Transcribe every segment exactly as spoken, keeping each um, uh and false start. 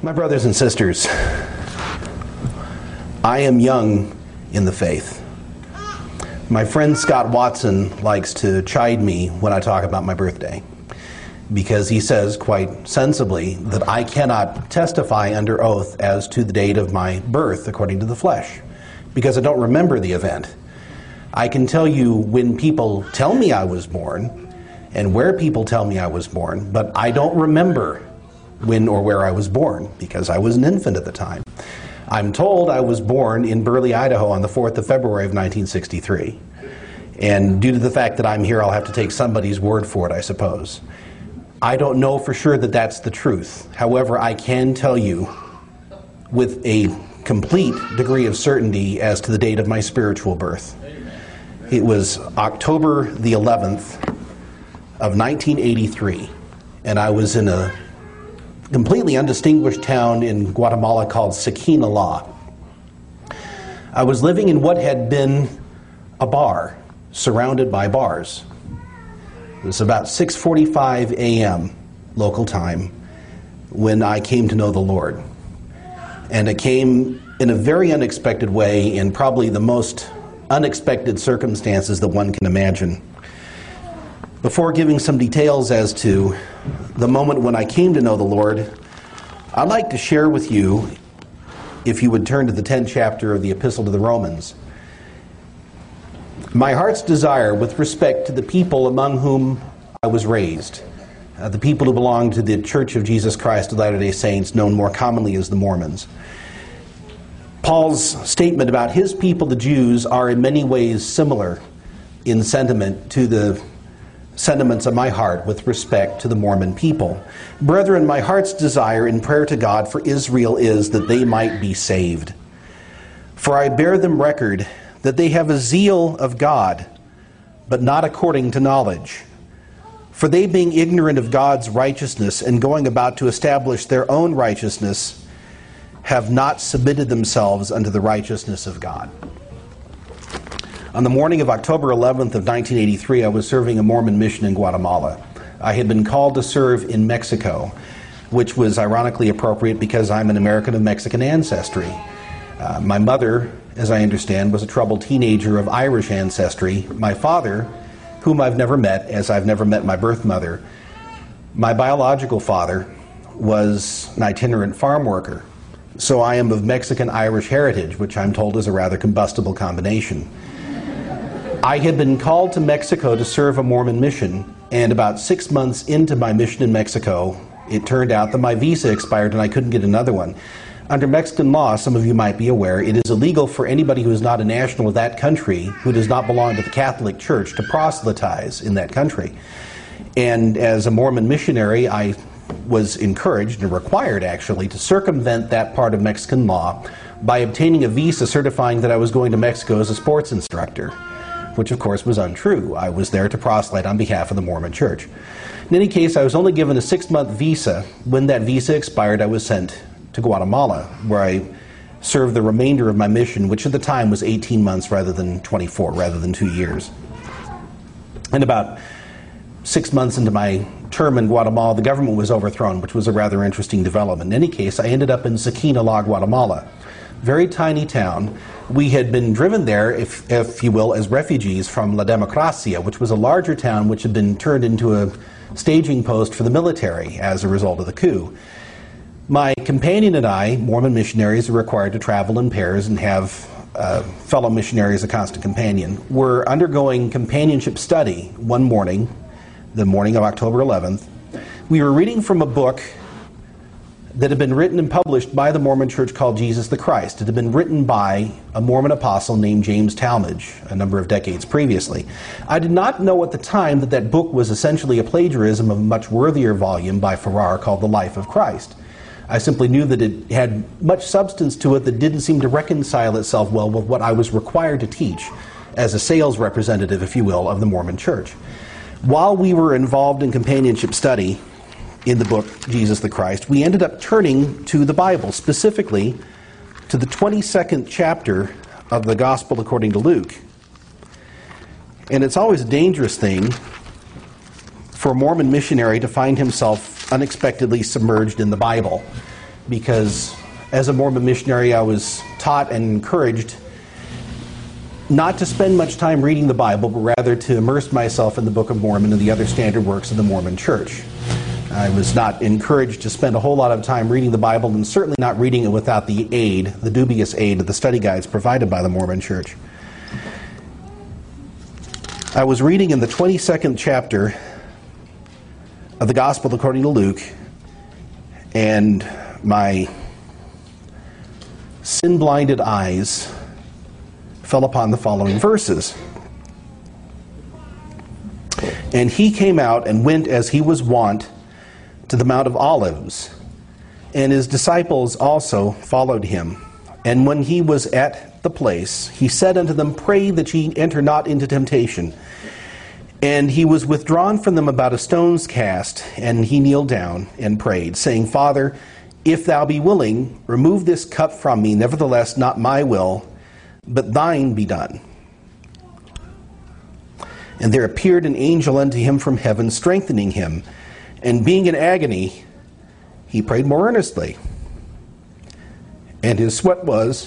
My brothers and sisters, I am young in the faith. My friend Scott Watson likes to chide me when I talk about my birthday, because he says quite sensibly that I cannot testify under oath as to the date of my birth according to the flesh, because I don't remember the event. I can tell you when people tell me I was born and where people tell me I was born, but I don't remember when or where I was born, because I was an infant at the time. I'm told I was born in Burley, Idaho on the fourth of February of nineteen sixty-three. And due to the fact that I'm here, I'll have to take somebody's word for it, I suppose. I don't know for sure that that's the truth. However, I can tell you with a complete degree of certainty as to the date of my spiritual birth. It was October the eleventh of nineteen eighty-three, and I was in a completely undistinguished town in Guatemala called Siquinalá. I was living in what had been a bar, surrounded by bars. It was about six forty-five a.m. local time when I came to know the Lord. And it came in a very unexpected way, in probably the most unexpected circumstances that one can imagine. Before giving some details as to the moment when I came to know the Lord, I'd like to share with you, if you would turn to the tenth chapter of the Epistle to the Romans, my heart's desire with respect to the people among whom I was raised, uh, the people who belong to the Church of Jesus Christ of Latter-day Saints, known more commonly as the Mormons. Paul's statement about his people, the Jews, are in many ways similar in sentiment to the sentiments of my heart with respect to the Mormon people. Brethren, my heart's desire in prayer to God for Israel is that they might be saved. For I bear them record that they have a zeal of God, but not according to knowledge. For they, being ignorant of God's righteousness and going about to establish their own righteousness, have not submitted themselves unto the righteousness of God. On the morning of October eleventh of nineteen eighty-three, I was serving a Mormon mission in Guatemala. I had been called to serve in Mexico, which was ironically appropriate because I'm an American of Mexican ancestry. Uh, my mother, as I understand, was a troubled teenager of Irish ancestry. My father, whom I've never met, as I've never met my birth mother, my biological father was an itinerant farm worker. So I am of Mexican-Irish heritage, which I'm told is a rather combustible combination. I had been called to Mexico to serve a Mormon mission, and about six months into my mission in Mexico, it turned out that my visa expired and I couldn't get another one. Under Mexican law, some of you might be aware, it is illegal for anybody who is not a national of that country, who does not belong to the Catholic Church, to proselytize in that country. And as a Mormon missionary, I was encouraged and required, actually, to circumvent that part of Mexican law by obtaining a visa certifying that I was going to Mexico as a sports instructor, which of course was untrue. I was there to proselyte on behalf of the Mormon Church. In any case, I was only given a six-month visa. When that visa expired, I was sent to Guatemala, where I served the remainder of my mission, which at the time was eighteen months rather than twenty-four, rather than two years. And about six months into my term in Guatemala, the government was overthrown, which was a rather interesting development. In any case, I ended up in Siquinalá, Guatemala. Very tiny town. We had been driven there, if, if you will, as refugees from La Democracia, which was a larger town which had been turned into a staging post for the military as a result of the coup. My companion and I, Mormon missionaries, are required to travel in pairs and have uh, fellow missionaries a constant companion. Were undergoing companionship study one morning, the morning of October eleventh. We were reading from a book that had been written and published by the Mormon Church called Jesus the Christ. It had been written by a Mormon apostle named James Talmage a number of decades previously. I did not know at the time that that book was essentially a plagiarism of a much worthier volume by Farrar called The Life of Christ. I simply knew that it had much substance to it that didn't seem to reconcile itself well with what I was required to teach as a sales representative, if you will, of the Mormon Church. While we were involved in companionship study in the book Jesus the Christ, we ended up turning to the Bible, specifically to the twenty-second chapter of the Gospel according to Luke. And it's always a dangerous thing for a Mormon missionary to find himself unexpectedly submerged in the Bible. because as a Mormon missionary I was taught and encouraged not to spend much time reading the Bible, but rather to immerse myself in the Book of Mormon and the other standard works of the Mormon Church. I was not encouraged to spend a whole lot of time reading the Bible, and certainly not reading it without the aid, the dubious aid of the study guides provided by the Mormon Church. I was reading in the twenty-second chapter of the Gospel according to Luke, and my sin-blinded eyes fell upon the following verses. And he came out and went as he was wont to the Mount of Olives, and his disciples also followed him. And when he was at the place, he said unto them, Pray that ye enter not into temptation. And he was withdrawn from them about a stone's cast, and he kneeled down and prayed, saying, Father, if thou be willing, remove this cup from me. Nevertheless, not my will, but thine be done. And there appeared an angel unto him from heaven, strengthening him. And being in agony, he prayed more earnestly. And his sweat was,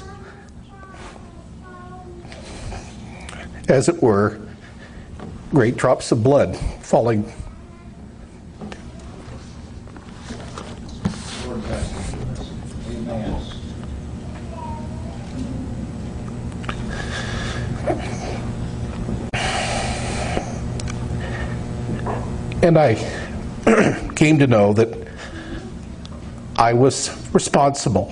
as it were, great drops of blood falling. And I came to know that I was responsible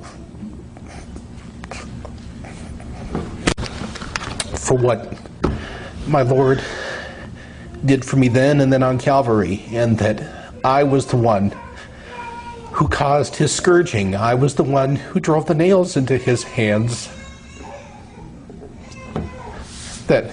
for what my Lord did for me then and then on Calvary, and that I was the one who caused his scourging. I was the one who drove the nails into his hands. That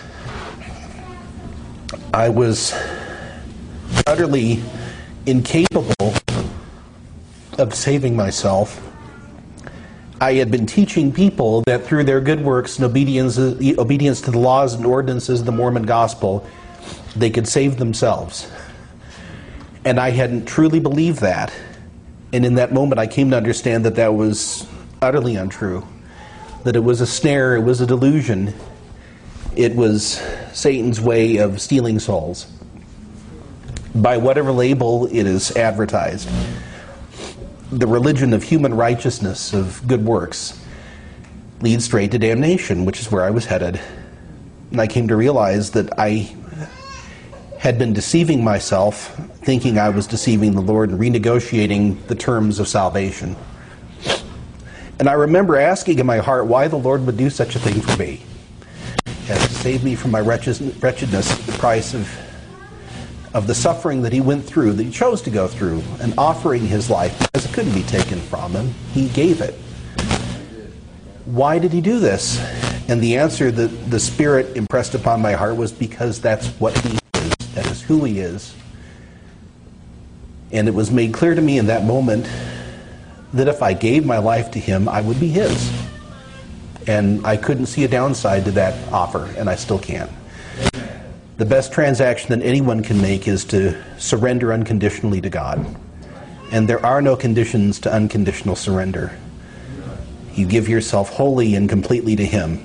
I was utterly incapable of saving myself. I had been teaching people that through their good works and obedience, obedience to the laws and ordinances of the Mormon gospel, they could save themselves. And I hadn't truly believed that. And in that moment I came to understand that that was utterly untrue. That it was a snare, it was a delusion. It was Satan's way of stealing souls. By whatever label it is advertised. The religion of human righteousness, of good works, leads straight to damnation, which is where I was headed. And I came to realize that I had been deceiving myself, thinking I was deceiving the Lord and renegotiating the terms of salvation. And I remember asking in my heart why the Lord would do such a thing for me, as to save me from my wretchedness at the price of of the suffering that he went through, that he chose to go through, and offering his life because it couldn't be taken from him. He gave it. Why did he do this? And the answer that the Spirit impressed upon my heart was because that's what he is. That is who he is. And it was made clear to me in that moment that if I gave my life to him, I would be his. And I couldn't see a downside to that offer, and I still can't. The best transaction that anyone can make is to surrender unconditionally to God. And there are no conditions to unconditional surrender. You give yourself wholly and completely to him.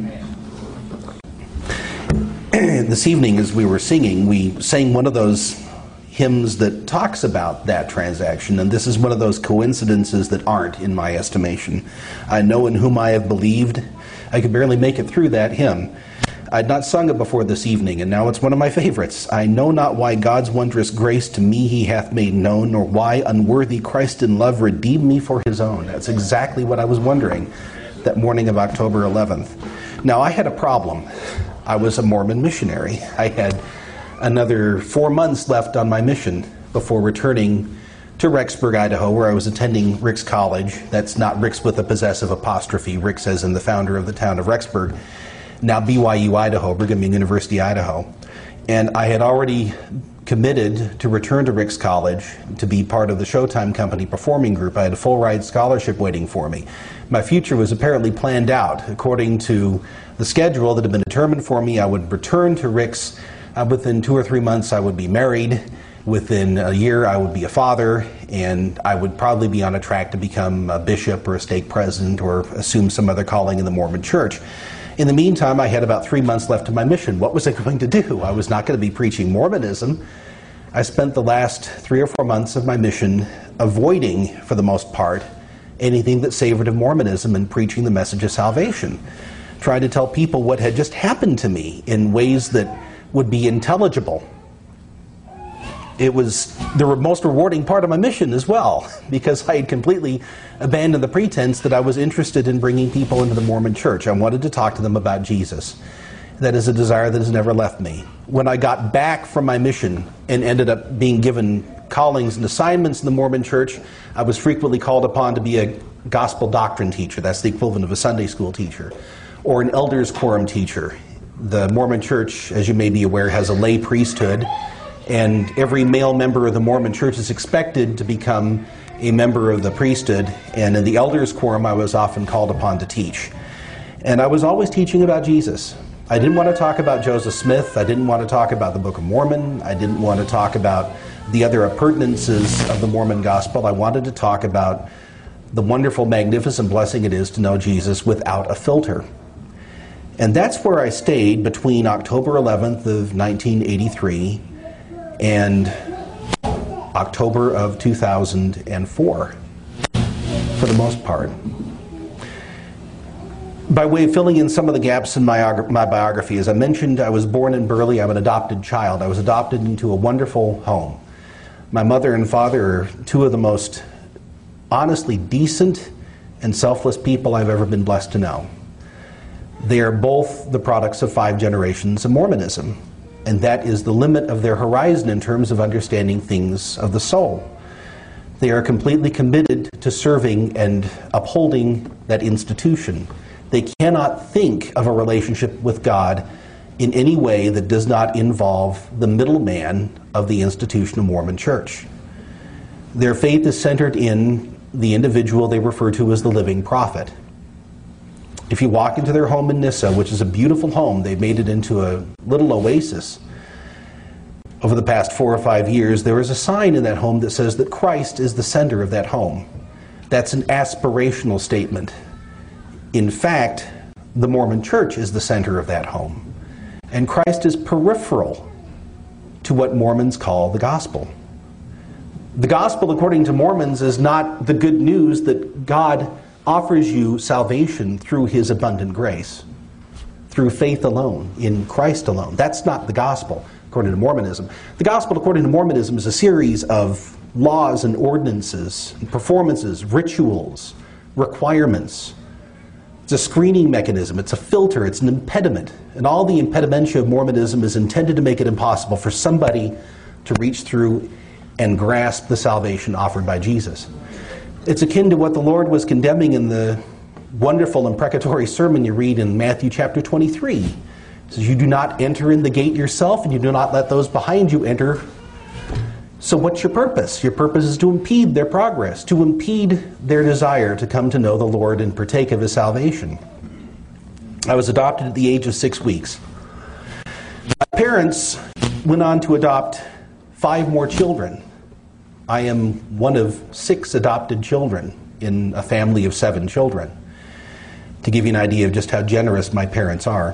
This evening as we were singing, we sang one of those hymns that talks about that transaction, and this is one of those coincidences that aren't, in my estimation. I know in whom I have believed. I could barely make it through that hymn. I'd not sung it before this evening, and now it's one of my favorites. I know not why God's wondrous grace to me he hath made known, nor why unworthy Christ in love redeemed me for his own. That's exactly what I was wondering that morning of October eleventh. Now, I had a problem. I was a Mormon missionary. I had another four months left on my mission before returning to Rexburg, Idaho, where I was attending Ricks College. That's not Ricks with a possessive apostrophe. Ricks as in the founder of the town of Rexburg. Now B Y U, Idaho, Brigham Young University, Idaho. And I had already committed to return to Ricks College to be part of the Showtime Company performing group. I had a full ride scholarship waiting for me. My future was apparently planned out. According to the schedule that had been determined for me, I would return to Ricks. Uh, within two or three months I would be married, Within a year, I would be a father, and I would probably be on a track to become a bishop or a stake president or assume some other calling in the Mormon Church. In the meantime, I had about three months left of my mission. What was I going to do? I was not going to be preaching Mormonism. I spent the last three or four months of my mission avoiding, for the most part, anything that savored of Mormonism and preaching the message of salvation. Trying to tell people what had just happened to me in ways that would be intelligible. It was the most rewarding part of my mission as well, because I had completely abandoned the pretense that I was interested in bringing people into the Mormon Church. I wanted to talk to them about Jesus. That is a desire that has never left me. When I got back from my mission and ended up being given callings and assignments in the Mormon Church, I was frequently called upon to be a gospel doctrine teacher. That's the equivalent of a Sunday school teacher, or an elders quorum teacher. The Mormon Church, as you may be aware, has a lay priesthood, and every male member of the Mormon Church is expected to become a member of the priesthood, and in the elders quorum I was often called upon to teach. And I was always teaching about Jesus. I didn't want to talk about Joseph Smith. I didn't want to talk about the Book of Mormon. I didn't want to talk about the other appurtenances of the Mormon gospel. I wanted to talk about the wonderful, magnificent blessing it is to know Jesus without a filter. And that's where I stayed between October eleventh of nineteen eighty-three and October of two thousand four, for the most part. By way of filling in some of the gaps in my, my biography, as I mentioned, I was born in Burley. I'm an adopted child. I was adopted into a wonderful home. My mother and father are two of the most honestly decent and selfless people I've ever been blessed to know. They are both the products of five generations of Mormonism, and that is the limit of their horizon in terms of understanding things of the soul. They are completely committed to serving and upholding that institution. They cannot think of a relationship with God in any way that does not involve the middleman of the institution of Mormon Church. Their faith is centered in the individual they refer to as the living prophet. If you walk into their home in Nyssa, which is a beautiful home, they've made it into a little oasis. Over the past four or five years, there is a sign in that home that says that Christ is the center of that home. That's an aspirational statement. In fact, the Mormon Church is the center of that home. And Christ is peripheral to what Mormons call the gospel. The gospel, according to Mormons, is not the good news that God offers you salvation through his abundant grace, through faith alone, in Christ alone. That's not the gospel, according to Mormonism. The gospel, according to Mormonism, is a series of laws and ordinances, and performances, rituals, requirements. It's a screening mechanism, it's a filter, it's an impediment. And all the impedimentia of Mormonism is intended to make it impossible for somebody to reach through and grasp the salvation offered by Jesus. It's akin to what the Lord was condemning in the wonderful imprecatory sermon you read in Matthew chapter twenty-three. It says, you do not enter in the gate yourself, and you do not let those behind you enter. So what's your purpose? Your purpose is to impede their progress, to impede their desire to come to know the Lord and partake of his salvation. I was adopted at the age of six weeks. My parents went on to adopt five more children. I am one of six adopted children in a family of seven children, to give you an idea of just how generous my parents are.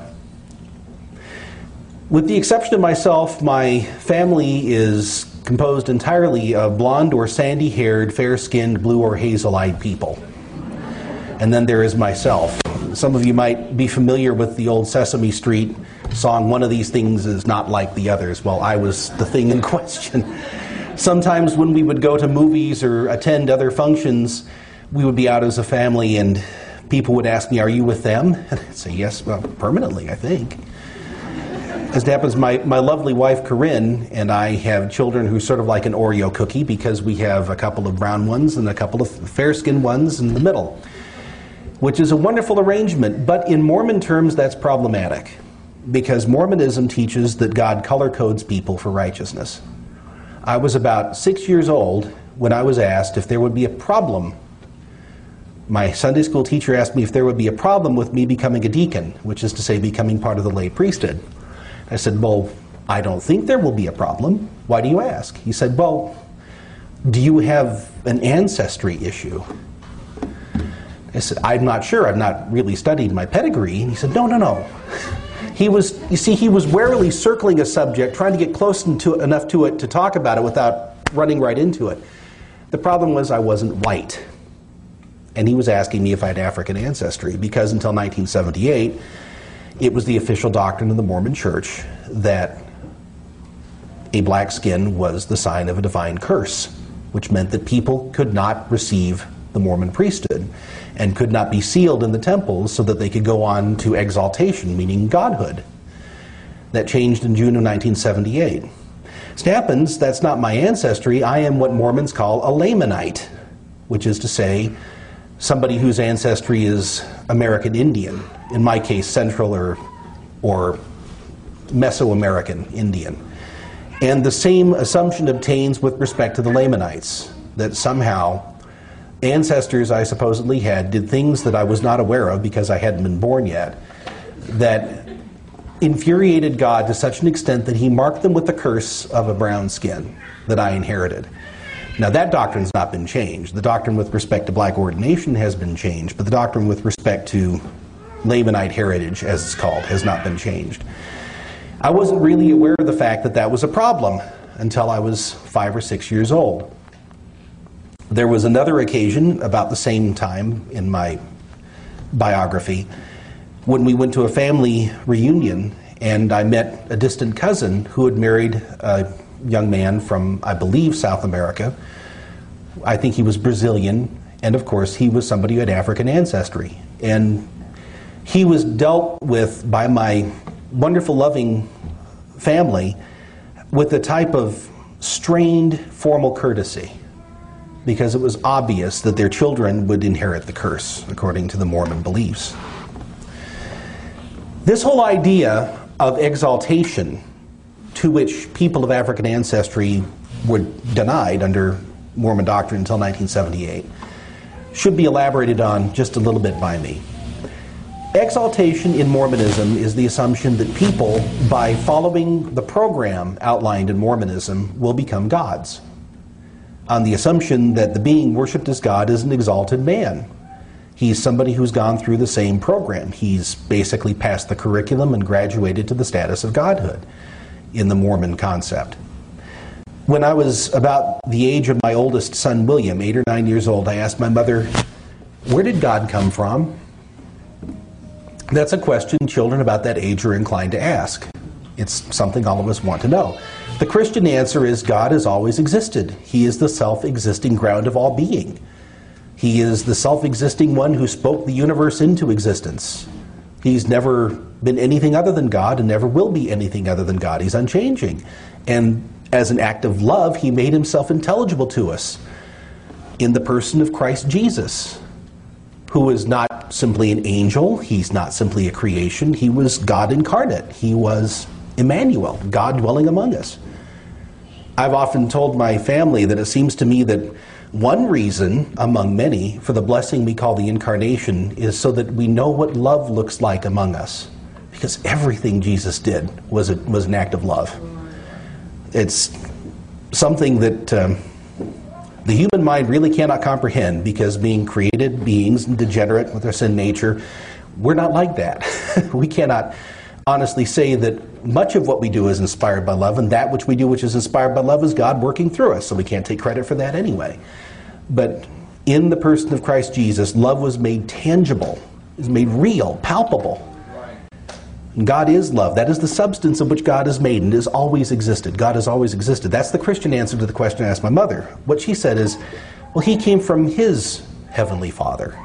With the exception of myself, my family is composed entirely of blonde or sandy-haired, fair-skinned, blue or hazel-eyed people. And then there is myself. Some of you might be familiar with the old Sesame Street song, "One of these things is not like the others." Well, I was the thing in question. Sometimes when we would go to movies or attend other functions, we would be out as a family and people would ask me, "Are you with them?" And I'd say, "Yes, well, permanently, I think." As it happens, my, my lovely wife, Corinne, and I have children who are sort of like an Oreo cookie because we have a couple of brown ones and a couple of fair-skinned ones in the middle, which is a wonderful arrangement. But in Mormon terms, that's problematic because Mormonism teaches that God color codes people for righteousness. I was about six years old when I was asked if there would be a problem. My Sunday school teacher asked me if there would be a problem with me becoming a deacon, which is to say becoming part of the lay priesthood. I said, well, I don't think there will be a problem. Why do you ask? He said, well, do you have an ancestry issue? I said, I'm not sure. I've not really studied my pedigree. And he said, no, no, no. He was, you see, he was warily circling a subject, trying to get close to, enough to it to talk about it without running right into it. The problem was I wasn't white. And he was asking me if I had African ancestry, because until nineteen seventy-eight, it was the official doctrine of the Mormon Church that a black skin was the sign of a divine curse, which meant that people could not receive the Mormon priesthood and could not be sealed in the temples so that they could go on to exaltation, meaning godhood. That changed in June of nineteen seventy-eight. As it happens, that's not my ancestry. I am what Mormons call a Lamanite, which is to say somebody whose ancestry is American Indian, in my case Central or, or Mesoamerican Indian. And the same assumption obtains with respect to the Lamanites, that somehow ancestors I supposedly had did things that I was not aware of because I hadn't been born yet, that infuriated God to such an extent that he marked them with the curse of a brown skin that I inherited. Now that doctrine's not been changed. The doctrine with respect to black ordination has been changed, but the doctrine with respect to Lamanite heritage, as it's called, has not been changed. I wasn't really aware of the fact that that was a problem until I was five or six years old. There was another occasion about the same time in my biography when we went to a family reunion and I met a distant cousin who had married a young man from, I believe, South America. I think he was Brazilian, and of course he was somebody who had African ancestry. And he was dealt with by my wonderful, loving family with a type of strained formal courtesy, because it was obvious that their children would inherit the curse, according to the Mormon beliefs. This whole idea of exaltation, to which people of African ancestry were denied under Mormon doctrine until nineteen seventy-eight, should be elaborated on just a little bit by me. Exaltation in Mormonism is the assumption that people, by following the program outlined in Mormonism, will become gods, on the assumption that the being worshipped as God is an exalted man. He's somebody who's gone through the same program. He's basically passed the curriculum and graduated to the status of godhood in the Mormon concept. When I was about the age of my oldest son, William, eight or nine years old, I asked my mother, where did God come from? That's a question children about that age are inclined to ask. It's something all of us want to know. The Christian answer is God has always existed. He is the self-existing ground of all being. He is the self-existing one who spoke the universe into existence. He's never been anything other than God and never will be anything other than God. He's unchanging. And as an act of love, he made himself intelligible to us in the person of Christ Jesus, who is not simply an angel. He's not simply a creation. He was God incarnate. He was Emmanuel, God dwelling among us. I've often told my family that it seems to me that one reason, among many, for the blessing we call the Incarnation is so that we know what love looks like among us. Because everything Jesus did was, a, was an act of love. It's something that um, the human mind really cannot comprehend, because being created beings and degenerate with our sin nature, we're not like that. We cannot honestly say that much of what we do is inspired by love, and that which we do which is inspired by love is God working through us, so we can't take credit for that anyway. But in the person of Christ Jesus, love was made tangible, is made real, palpable. And God is love. That is the substance of which God is made and has always existed. God has always existed. That's the Christian answer to the question I asked my mother. What she said is, well, he came from his heavenly Father.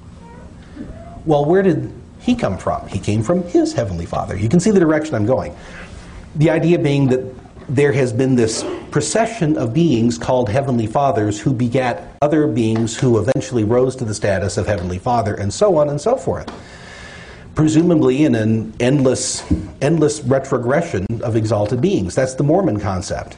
Well, where did he come from? He came from his heavenly Father. You can see the direction I'm going. The idea being that there has been this procession of beings called Heavenly Fathers who begat other beings who eventually rose to the status of Heavenly Father, and so on and so forth. Presumably in an endless, endless retrogression of exalted beings. That's the Mormon concept.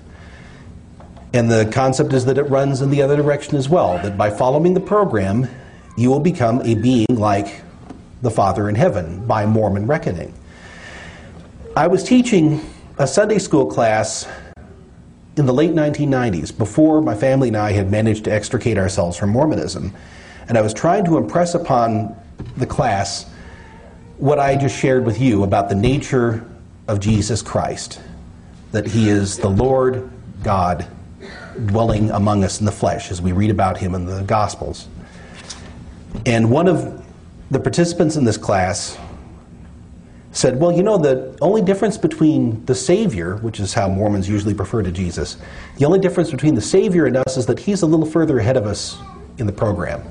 And the concept is that it runs in the other direction as well, that by following the program, you will become a being like the Father in heaven, by Mormon reckoning. I was teaching a Sunday school class in the late nineteen nineties, before my family and I had managed to extricate ourselves from Mormonism. And I was trying to impress upon the class what I just shared with you about the nature of Jesus Christ, that he is the Lord God dwelling among us in the flesh, as we read about him in the Gospels. And one of the participants in this class said, well, you know, the only difference between the Savior, which is how Mormons usually refer to Jesus, the only difference between the Savior and us is that he's a little further ahead of us in the program.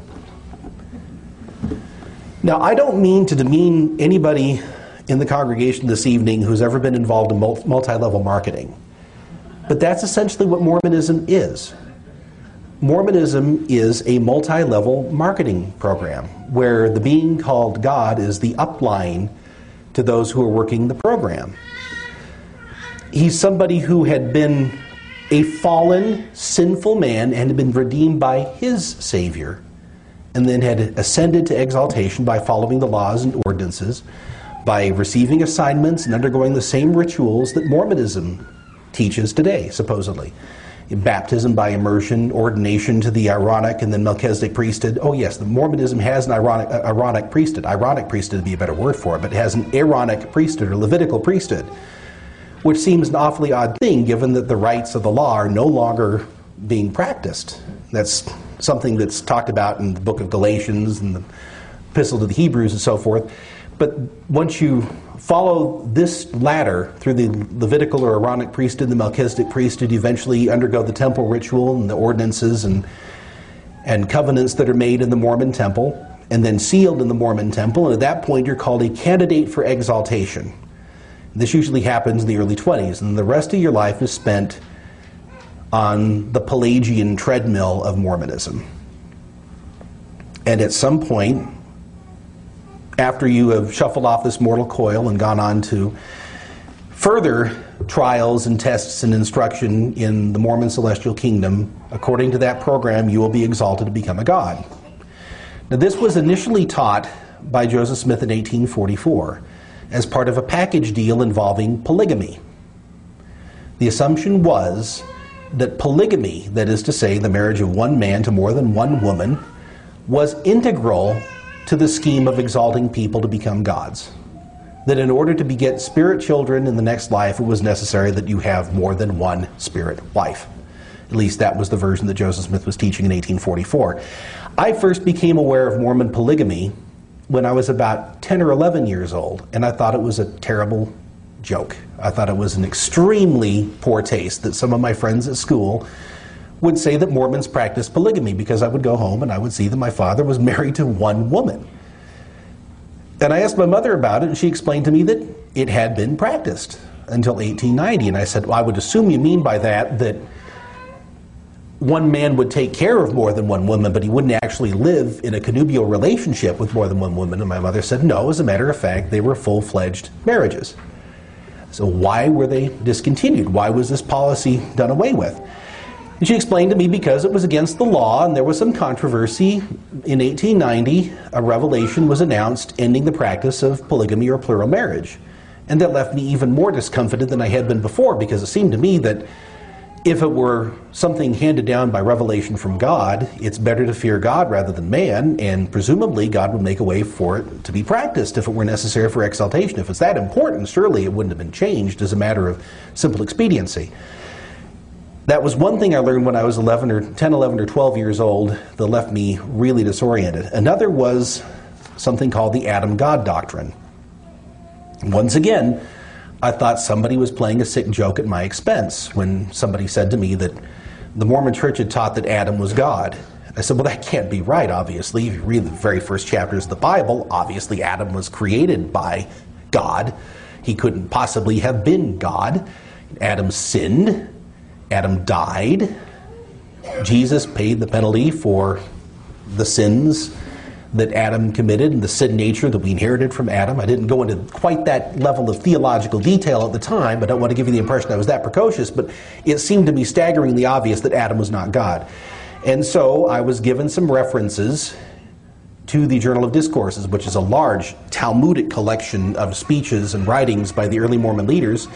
Now, I don't mean to demean anybody in the congregation this evening who's ever been involved in multi-level marketing, but that's essentially what Mormonism is. Mormonism is a multi-level marketing program where the being called God is the upline to those who are working the program. He's somebody who had been a fallen, sinful man and had been redeemed by his Savior, and then had ascended to exaltation by following the laws and ordinances, by receiving assignments and undergoing the same rituals that Mormonism teaches today, supposedly. Baptism by immersion, ordination to the Aaronic and then Melchizedek priesthood. Oh yes, the Mormonism has an Aaronic, uh, Aaronic priesthood. Aaronic priesthood would be a better word for it, but it has an Aaronic priesthood or Levitical priesthood, which seems an awfully odd thing given that the rites of the law are no longer being practiced. That's something that's talked about in the book of Galatians and the epistle to the Hebrews and so forth. But once you follow this ladder through the Levitical or Aaronic priesthood, the Melchizedek priesthood, you eventually undergo the temple ritual and the ordinances and, and covenants that are made in the Mormon temple and then sealed in the Mormon temple. And at that point, you're called a candidate for exaltation. This usually happens in the early twenties, and the rest of your life is spent on the Pelagian treadmill of Mormonism. And at some point, after you have shuffled off this mortal coil and gone on to further trials and tests and instruction in the Mormon celestial kingdom, according to that program, you will be exalted to become a god. Now, this was initially taught by Joseph Smith in eighteen forty-four as part of a package deal involving polygamy. The assumption was that polygamy, that is to say, the marriage of one man to more than one woman, was integral to the scheme of exalting people to become gods. That in order to beget spirit children in the next life, it was necessary that you have more than one spirit wife. At least that was the version that Joseph Smith was teaching in eighteen forty-four. I first became aware of Mormon polygamy when I was about ten or eleven years old, and I thought it was a terrible joke. I thought it was an extremely poor taste that some of my friends at school would say that Mormons practice polygamy, because I would go home and I would see that my father was married to one woman. And I asked my mother about it, and she explained to me that it had been practiced until eighteen ninety. And I said, well, I would assume you mean by that that one man would take care of more than one woman, but he wouldn't actually live in a connubial relationship with more than one woman. And my mother said, no, as a matter of fact, they were full-fledged marriages. So why were they discontinued? Why was this policy done away with? And she explained to me because it was against the law and there was some controversy. In eighteen ninety, a revelation was announced ending the practice of polygamy or plural marriage. And that left me even more discomfited than I had been before, because it seemed to me that if it were something handed down by revelation from God, it's better to fear God rather than man, and presumably God would make a way for it to be practiced if it were necessary for exaltation. If it's that important, surely it wouldn't have been changed as a matter of simple expediency. That was one thing I learned when I was eleven or ten, eleven or twelve years old that left me really disoriented. Another was something called the Adam God doctrine. Once again, I thought somebody was playing a sick joke at my expense when somebody said to me that the Mormon Church had taught that Adam was God. I said, well, that can't be right, obviously. If you read the very first chapters of the Bible, obviously Adam was created by God. He couldn't possibly have been God. Adam sinned. Adam died. Jesus paid the penalty for the sins that Adam committed and the sin nature that we inherited from Adam. I didn't go into quite that level of theological detail at the time. I don't want to give you the impression I was that precocious, but it seemed to me staggeringly obvious that Adam was not God. And so I was given some references to the Journal of Discourses, which is a large Talmudic collection of speeches and writings by the early Mormon leaders.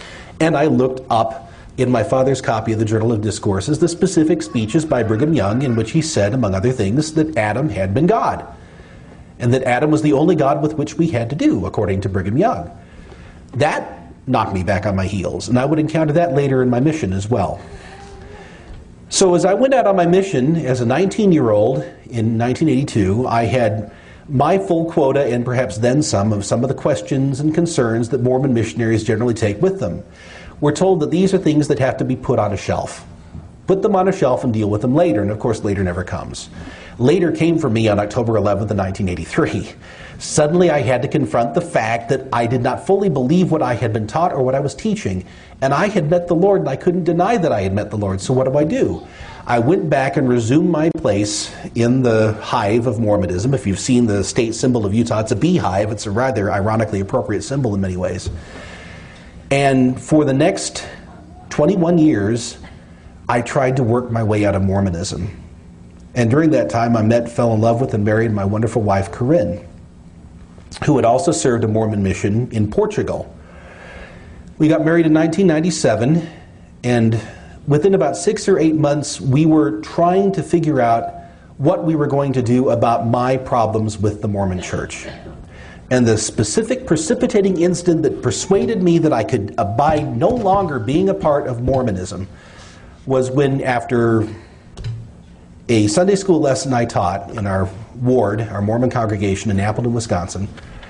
And I looked up in my father's copy of the Journal of Discourses the specific speeches by Brigham Young in which he said, among other things, that Adam had been God, and that Adam was the only God with which we had to do, according to Brigham Young. That knocked me back on my heels, and I would encounter that later in my mission as well. So as I went out on my mission as a nineteen-year-old in nineteen eighty-two, I had my full quota, and perhaps then some, of some of the questions and concerns that Mormon missionaries generally take with them. We're told that these are things that have to be put on a shelf. Put them on a shelf and deal with them later, and of course later never comes. Later came for me on October eleventh of nineteen eighty-three. Suddenly I had to confront the fact that I did not fully believe what I had been taught or what I was teaching. And I had met the Lord, and I couldn't deny that I had met the Lord. So what do I do? I went back and resumed my place in the hive of Mormonism. If you've seen the state symbol of Utah, it's a beehive. It's a rather ironically appropriate symbol in many ways. And for the next twenty-one years, I tried to work my way out of Mormonism. And during that time, I met, fell in love with, and married my wonderful wife, Corinne, who had also served a Mormon mission in Portugal. We got married in nineteen ninety-seven, and within about six or eight months, we were trying to figure out what we were going to do about my problems with the Mormon Church. And the specific precipitating incident that persuaded me that I could abide no longer being a part of Mormonism was when, after a Sunday school lesson I taught in our ward, our Mormon congregation in Appleton, Wisconsin,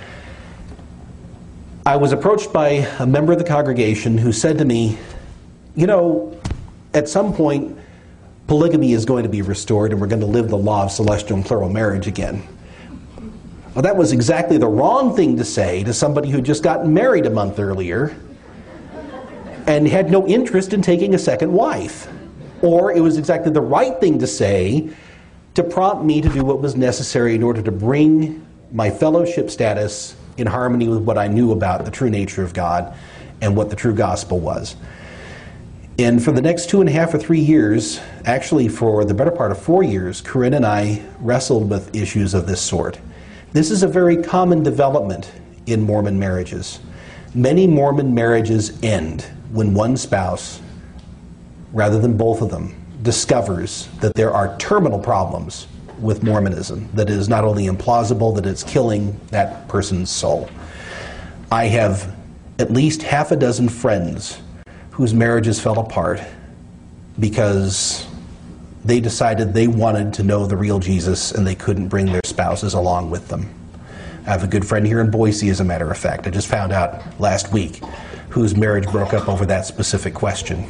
I was approached by a member of the congregation who said to me, you know, at some point, polygamy is going to be restored and we're going to live the law of celestial and plural marriage again. Well, that was exactly the wrong thing to say to somebody who had just gotten married a month earlier and had no interest in taking a second wife. Or it was exactly the right thing to say to prompt me to do what was necessary in order to bring my fellowship status in harmony with what I knew about the true nature of God and what the true gospel was. And for the next two and a half or three years, actually for the better part of four years, Corinne and I wrestled with issues of this sort. This is a very common development in Mormon marriages. Many Mormon marriages end when one spouse, rather than both of them, discovers that there are terminal problems with Mormonism, that it is not only implausible, that it's killing that person's soul. I have at least half a dozen friends whose marriages fell apart because they decided they wanted to know the real Jesus and they couldn't bring their spouses along with them. I have a good friend here in Boise, as a matter of fact, I just found out last week, whose marriage broke up over that specific question.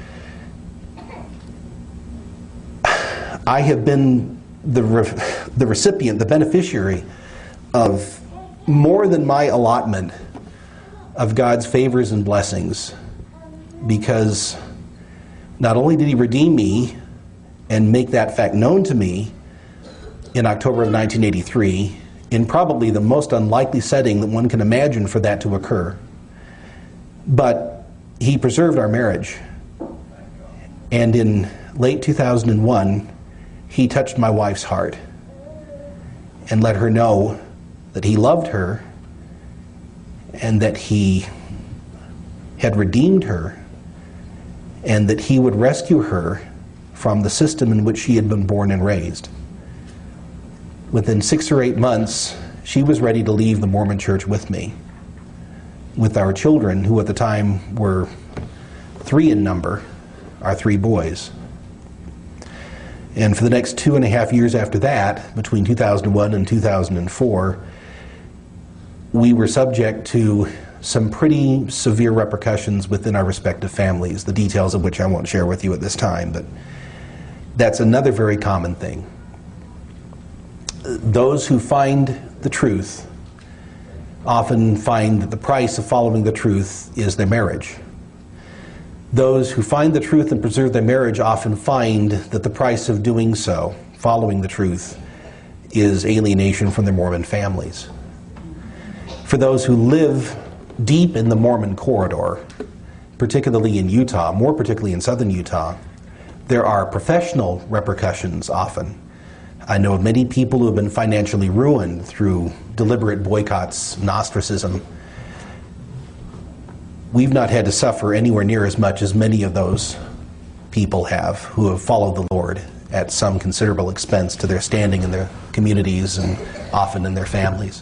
I have been the, re- the recipient, the beneficiary of more than my allotment of God's favors and blessings, because not only did He redeem me and make that fact known to me in October of nineteen eighty-three, in probably the most unlikely setting that one can imagine for that to occur, but He preserved our marriage. And in late two thousand one, He touched my wife's heart and let her know that He loved her and that He had redeemed her and that He would rescue her from the system in which she had been born and raised. Within six or eight months, she was ready to leave the Mormon Church with me, with our children, who at the time were three in number, our three boys. And for the next two and a half years after that, between two thousand one and two thousand four, we were subject to some pretty severe repercussions within our respective families, the details of which I won't share with you at this time, but that's another very common thing. Those who find the truth often find that the price of following the truth is their marriage. Those who find the truth and preserve their marriage often find that the price of doing so, following the truth, is alienation from their Mormon families. For those who live deep in the Mormon corridor, particularly in Utah, more particularly in southern Utah, there are professional repercussions often. I know of many people who have been financially ruined through deliberate boycotts and ostracism. we've not had to suffer anywhere near as much as many of those people have who have followed the Lord at some considerable expense to their standing in their communities and often in their families.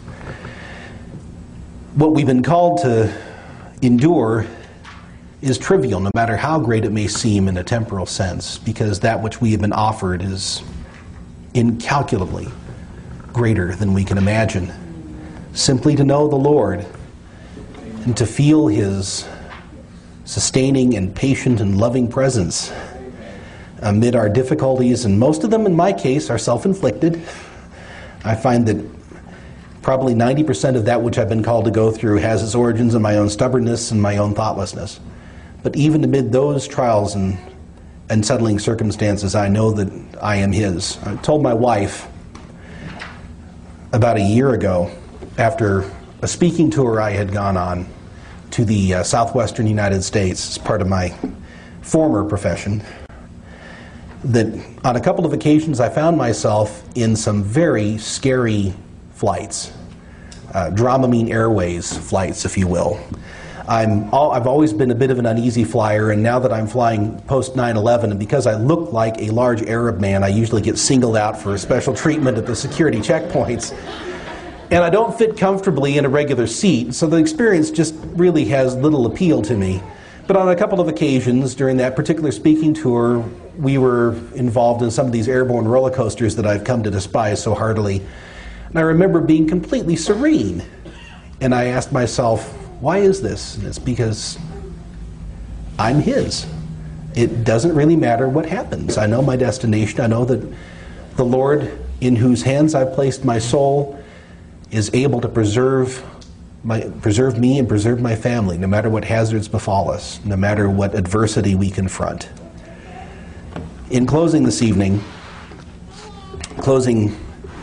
What we've been called to endure is trivial, no matter how great it may seem in a temporal sense, because that which we have been offered is incalculably greater than we can imagine. Simply to know the Lord and to feel His sustaining and patient and loving presence amid our difficulties, and most of them, in my case, are self-inflicted. I find that probably ninety percent of that which I've been called to go through has its origins in my own stubbornness and my own thoughtlessness. But even amid those trials and unsettling circumstances, I know that I am His. I told my wife about a year ago, after a speaking tour I had gone on to the uh, southwestern United States as part of my former profession, that on a couple of occasions I found myself in some very scary flights, uh, Dramamine Airways flights, if you will. I'm all, I've always been a bit of an uneasy flyer, and now that I'm flying post nine eleven, and because I look like a large Arab man, I usually get singled out for special treatment at the security checkpoints. And I don't fit comfortably in a regular seat, so the experience just really has little appeal to me. But on a couple of occasions during that particular speaking tour, we were involved in some of these airborne roller coasters that I've come to despise so heartily. And I remember being completely serene. And I asked myself, why is this? And it's because I'm His. It doesn't really matter what happens. I know my destination. I know that the Lord, in whose hands I've placed my soul, is able to preserve my, preserve me and preserve my family, no matter what hazards befall us, no matter what adversity we confront. In closing this evening, closing,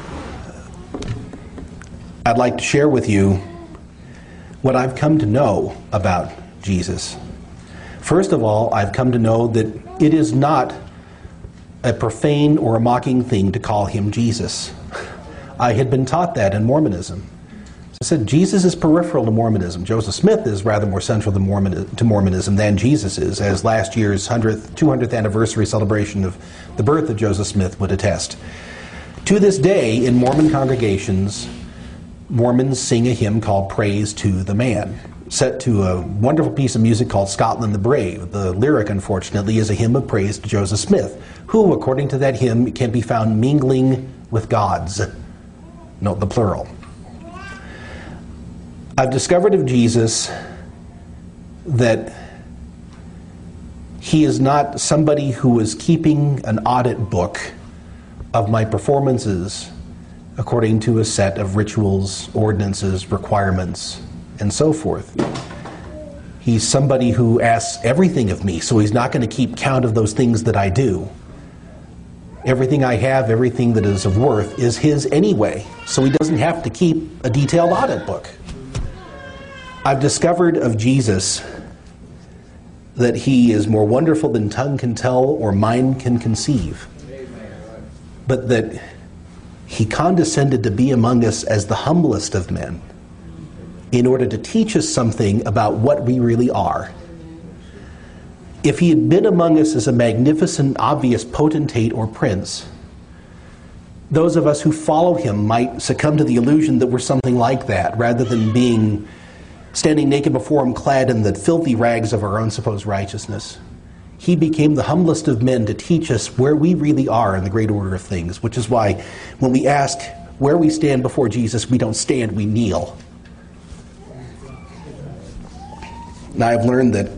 I'd like to share with you what I've come to know about Jesus. First of all, I've come to know that it is not a profane or a mocking thing to call Him Jesus. I had been taught that in Mormonism. I said Jesus is peripheral to Mormonism. Joseph Smith is rather more central to, Mormon, to Mormonism than Jesus is, as last year's hundredth, two hundredth anniversary celebration of the birth of Joseph Smith would attest. To this day, in Mormon congregations, Mormons sing a hymn called Praise to the Man, set to a wonderful piece of music called Scotland the Brave. The lyric, unfortunately, is a hymn of praise to Joseph Smith, who, according to that hymn, can be found mingling with gods. Note the plural. I've discovered of Jesus that He is not somebody who is keeping an audit book of my performances according to a set of rituals, ordinances, requirements, and so forth. He's somebody who asks everything of me, so He's not going to keep count of those things that I do. Everything I have, everything that is of worth, is His anyway, so He doesn't have to keep a detailed audit book. I've discovered of Jesus that He is more wonderful than tongue can tell or mind can conceive, but that He condescended to be among us as the humblest of men in order to teach us something about what we really are. If He had been among us as a magnificent, obvious potentate or prince, those of us who follow Him might succumb to the illusion that we're something like that, rather than being standing naked before Him clad in the filthy rags of our own supposed righteousness. He became the humblest of men to teach us where we really are in the great order of things, which is why when we ask where we stand before Jesus, we don't stand, we kneel. Now I've learned that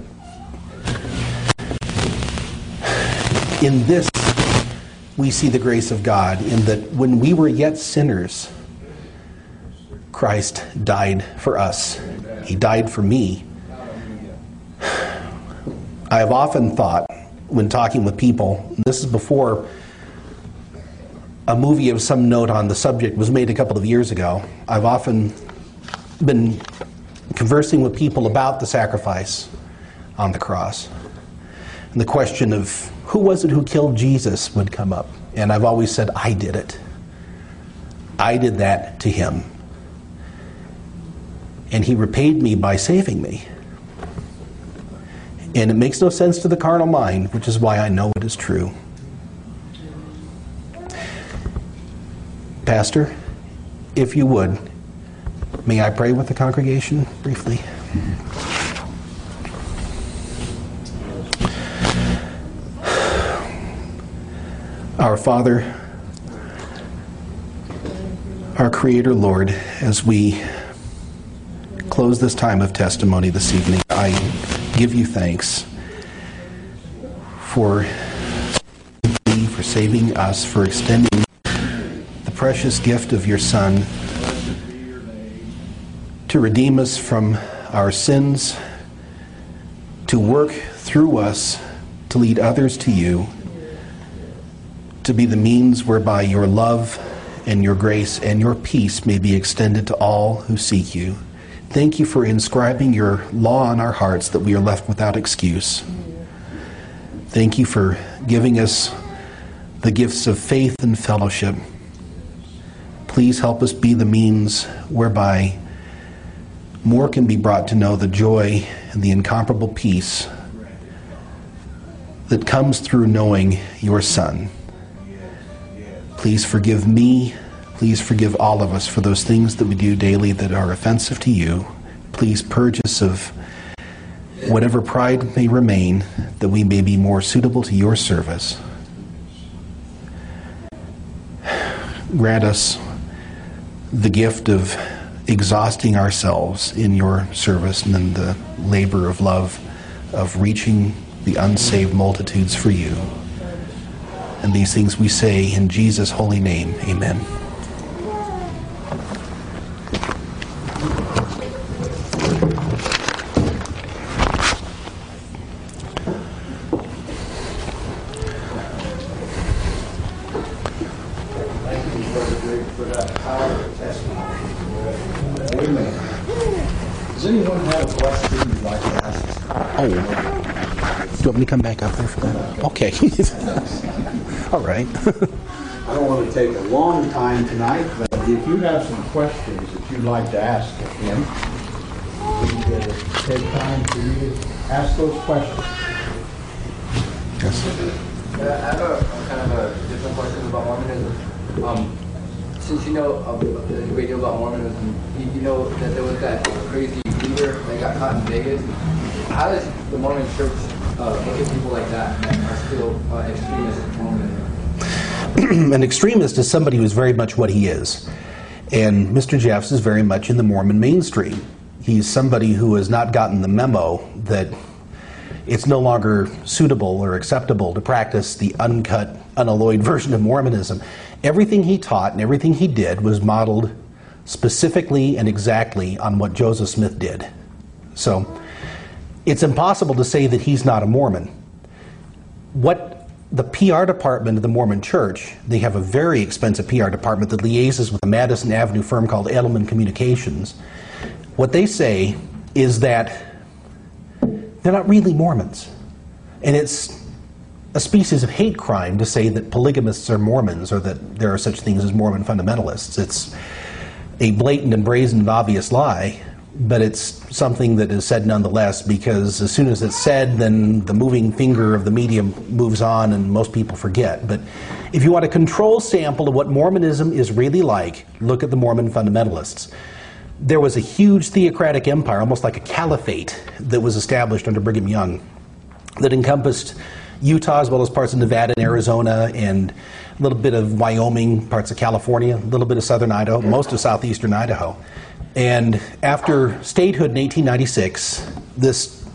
in this we see the grace of God, in that when we were yet sinners, Christ died for us. He died for me. I have often thought, when talking with people, this is before a movie of some note on the subject was made a couple of years ago, I've often been conversing with people about the sacrifice on the cross. And the question of who was it who killed Jesus would come up. And I've always said, I did it. I did that to Him. And He repaid me by saving me. And it makes no sense to the carnal mind, which is why I know it is true. Pastor, if you would, may I pray with the congregation briefly? Our Father, our Creator, Lord, as we close this time of testimony this evening, I give you thanks for, for saving us, for extending the precious gift of your Son to redeem us from our sins, to work through us to lead others to you, to be the means whereby your love and your grace and your peace may be extended to all who seek you. Thank you for inscribing your law in our hearts that we are left without excuse. Thank you for giving us the gifts of faith and fellowship. Please help us be the means whereby more can be brought to know the joy and the incomparable peace that comes through knowing your Son. Please forgive me. Please forgive all of us for those things that we do daily that are offensive to you. Please purge us of whatever pride may remain, that we may be more suitable to your service. Grant us the gift of exhausting ourselves in your service and in the labor of love of reaching the unsaved multitudes for you. And these things we say in Jesus' holy name. Amen. Does anyone have a question you'd like to ask? Oh, do you want me to come back up there for that? Okay. All right. I don't want to take a long time tonight, but if you have some questions that you'd like to ask of him, we can take time for you to ask those questions. Yes. Uh, I have a, a kind of a different question about Mormonism. Um, since you know a, a great deal about Mormonism, you, you know that there was that crazy leader that got caught in Vegas. How does the Mormon Church uh, look at people like that that are still uh, extremists in Mormonism? An extremist is somebody who is very much what he is. And Mister Jeffs is very much in the Mormon mainstream. He's somebody who has not gotten the memo that it's no longer suitable or acceptable to practice the uncut, unalloyed version of Mormonism. Everything he taught and everything he did was modeled specifically and exactly on what Joseph Smith did. So it's impossible to say that he's not a Mormon. What the P R department of the Mormon Church, they have a very expensive P R department that liaises with a Madison Avenue firm called Edelman Communications. What they say is that they're not really Mormons. And it's a species of hate crime to say that polygamists are Mormons or that there are such things as Mormon fundamentalists. It's a blatant and brazen and obvious lie, but it's something that is said nonetheless, because as soon as it's said, then the moving finger of the media moves on and most people forget. But if you want a control sample of what Mormonism is really like, look at the Mormon fundamentalists. There was a huge theocratic empire, almost like a caliphate, that was established under Brigham Young that encompassed Utah as well as parts of Nevada and Arizona and a little bit of Wyoming, parts of California, a little bit of southern Idaho, most of southeastern Idaho. And after statehood in eighteen ninety-six, this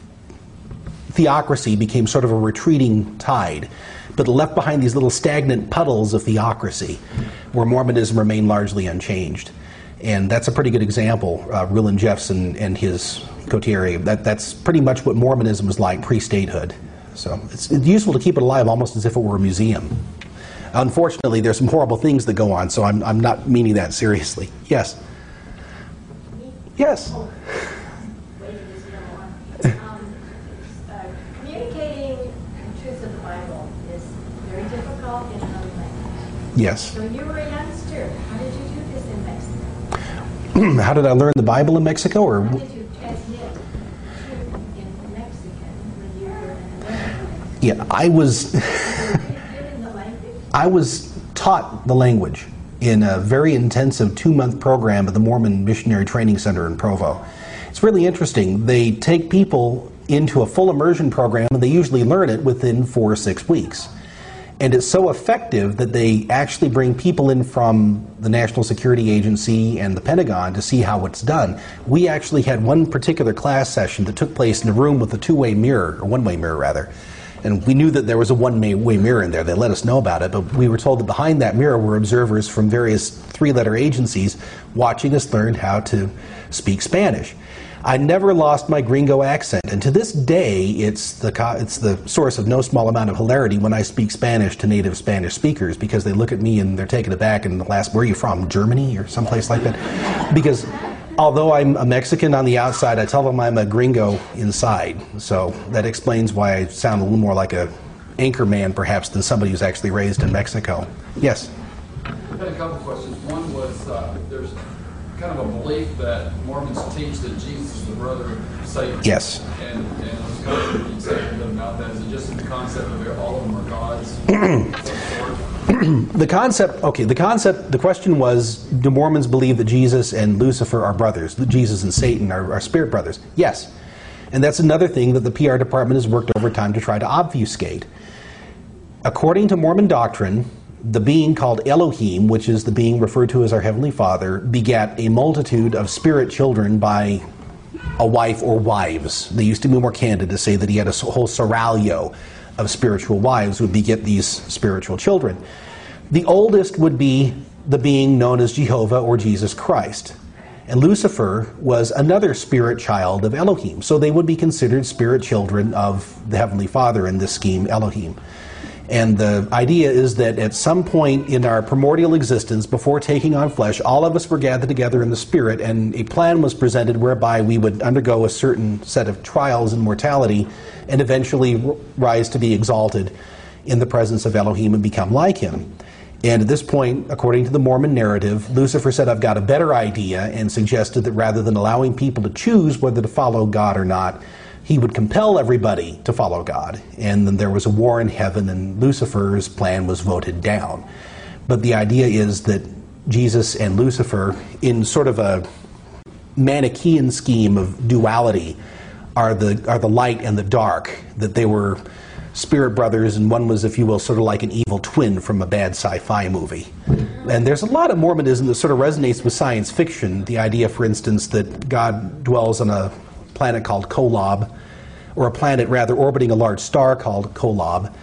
theocracy became sort of a retreating tide, but left behind these little stagnant puddles of theocracy where Mormonism remained largely unchanged. And that's a pretty good example, uh, Rillon Jeffs and, and his coterie. That, that's pretty much what Mormonism was like pre-statehood. So it's, it's useful to keep it alive almost as if it were a museum. Unfortunately, there's some horrible things that go on, so I'm, I'm not meaning that seriously. Yes? Yes? Um, uh, communicating the truth of the Bible is very difficult in another language. Yes. So you were a youngster. How did you do this in Mexico? How did I learn the Bible in Mexico? Or How did you transmit truth in Mexican Yeah, I was, I was taught the language in a very intensive two-month program at the Mormon Missionary Training Center in Provo. It's really interesting. They take people into a full immersion program, and they usually learn it within four or six weeks. And it's so effective that they actually bring people in from the National Security Agency and the Pentagon to see how it's done. We actually had one particular class session that took place in a room with a two-way mirror, or one-way mirror rather. And we knew that there was a one-way mirror in there. They let us know about it, but we were told that behind that mirror were observers from various three-letter agencies watching us learn how to speak Spanish. I never lost my gringo accent, and to this day, it's the it's the source of no small amount of hilarity when I speak Spanish to native Spanish speakers, because they look at me and they're taken aback and they'll ask, "Where are you from? Germany or someplace like that?" Because although I'm a Mexican on the outside, I tell them I'm a gringo inside. So that explains why I sound a little more like a anchor man, perhaps, than somebody who's actually raised in Mexico. Yes? I had a couple questions. One was, uh, there's kind of a belief that Mormons teach that Jesus is the brother of Satan. Yes. And, and I was kind of pretty excited about that. Is it just the concept of all of them are gods? The concept, okay, the concept, the question was, do Mormons believe that Jesus and Lucifer are brothers, that Jesus and Satan are, are spirit brothers? Yes. And that's another thing that the P R department has worked overtime to try to obfuscate. According to Mormon doctrine, the being called Elohim, which is the being referred to as our Heavenly Father, begat a multitude of spirit children by a wife or wives. They used to be more candid to say that he had a whole seraglio of spiritual wives who would beget these spiritual children. The oldest would be the being known as Jehovah or Jesus Christ. And Lucifer was another spirit child of Elohim. So they would be considered spirit children of the Heavenly Father in this scheme, Elohim. And the idea is that at some point in our primordial existence, before taking on flesh, all of us were gathered together in the spirit, and a plan was presented whereby we would undergo a certain set of trials in mortality and eventually rise to be exalted in the presence of Elohim and become like him. And at this point, according to the Mormon narrative, Lucifer said, "I've got a better idea," and suggested that rather than allowing people to choose whether to follow God or not, he would compel everybody to follow God. And then there was a war in heaven, and Lucifer's plan was voted down. But the idea is that Jesus and Lucifer, in sort of a Manichaean scheme of duality, are the are the light and the dark, that they were spirit brothers, and one was, if you will, sort of like an evil twin from a bad sci-fi movie. And there's a lot of Mormonism that sort of resonates with science fiction. The idea, for instance, that God dwells on a planet called Kolob, or a planet rather orbiting a large star called Kolob.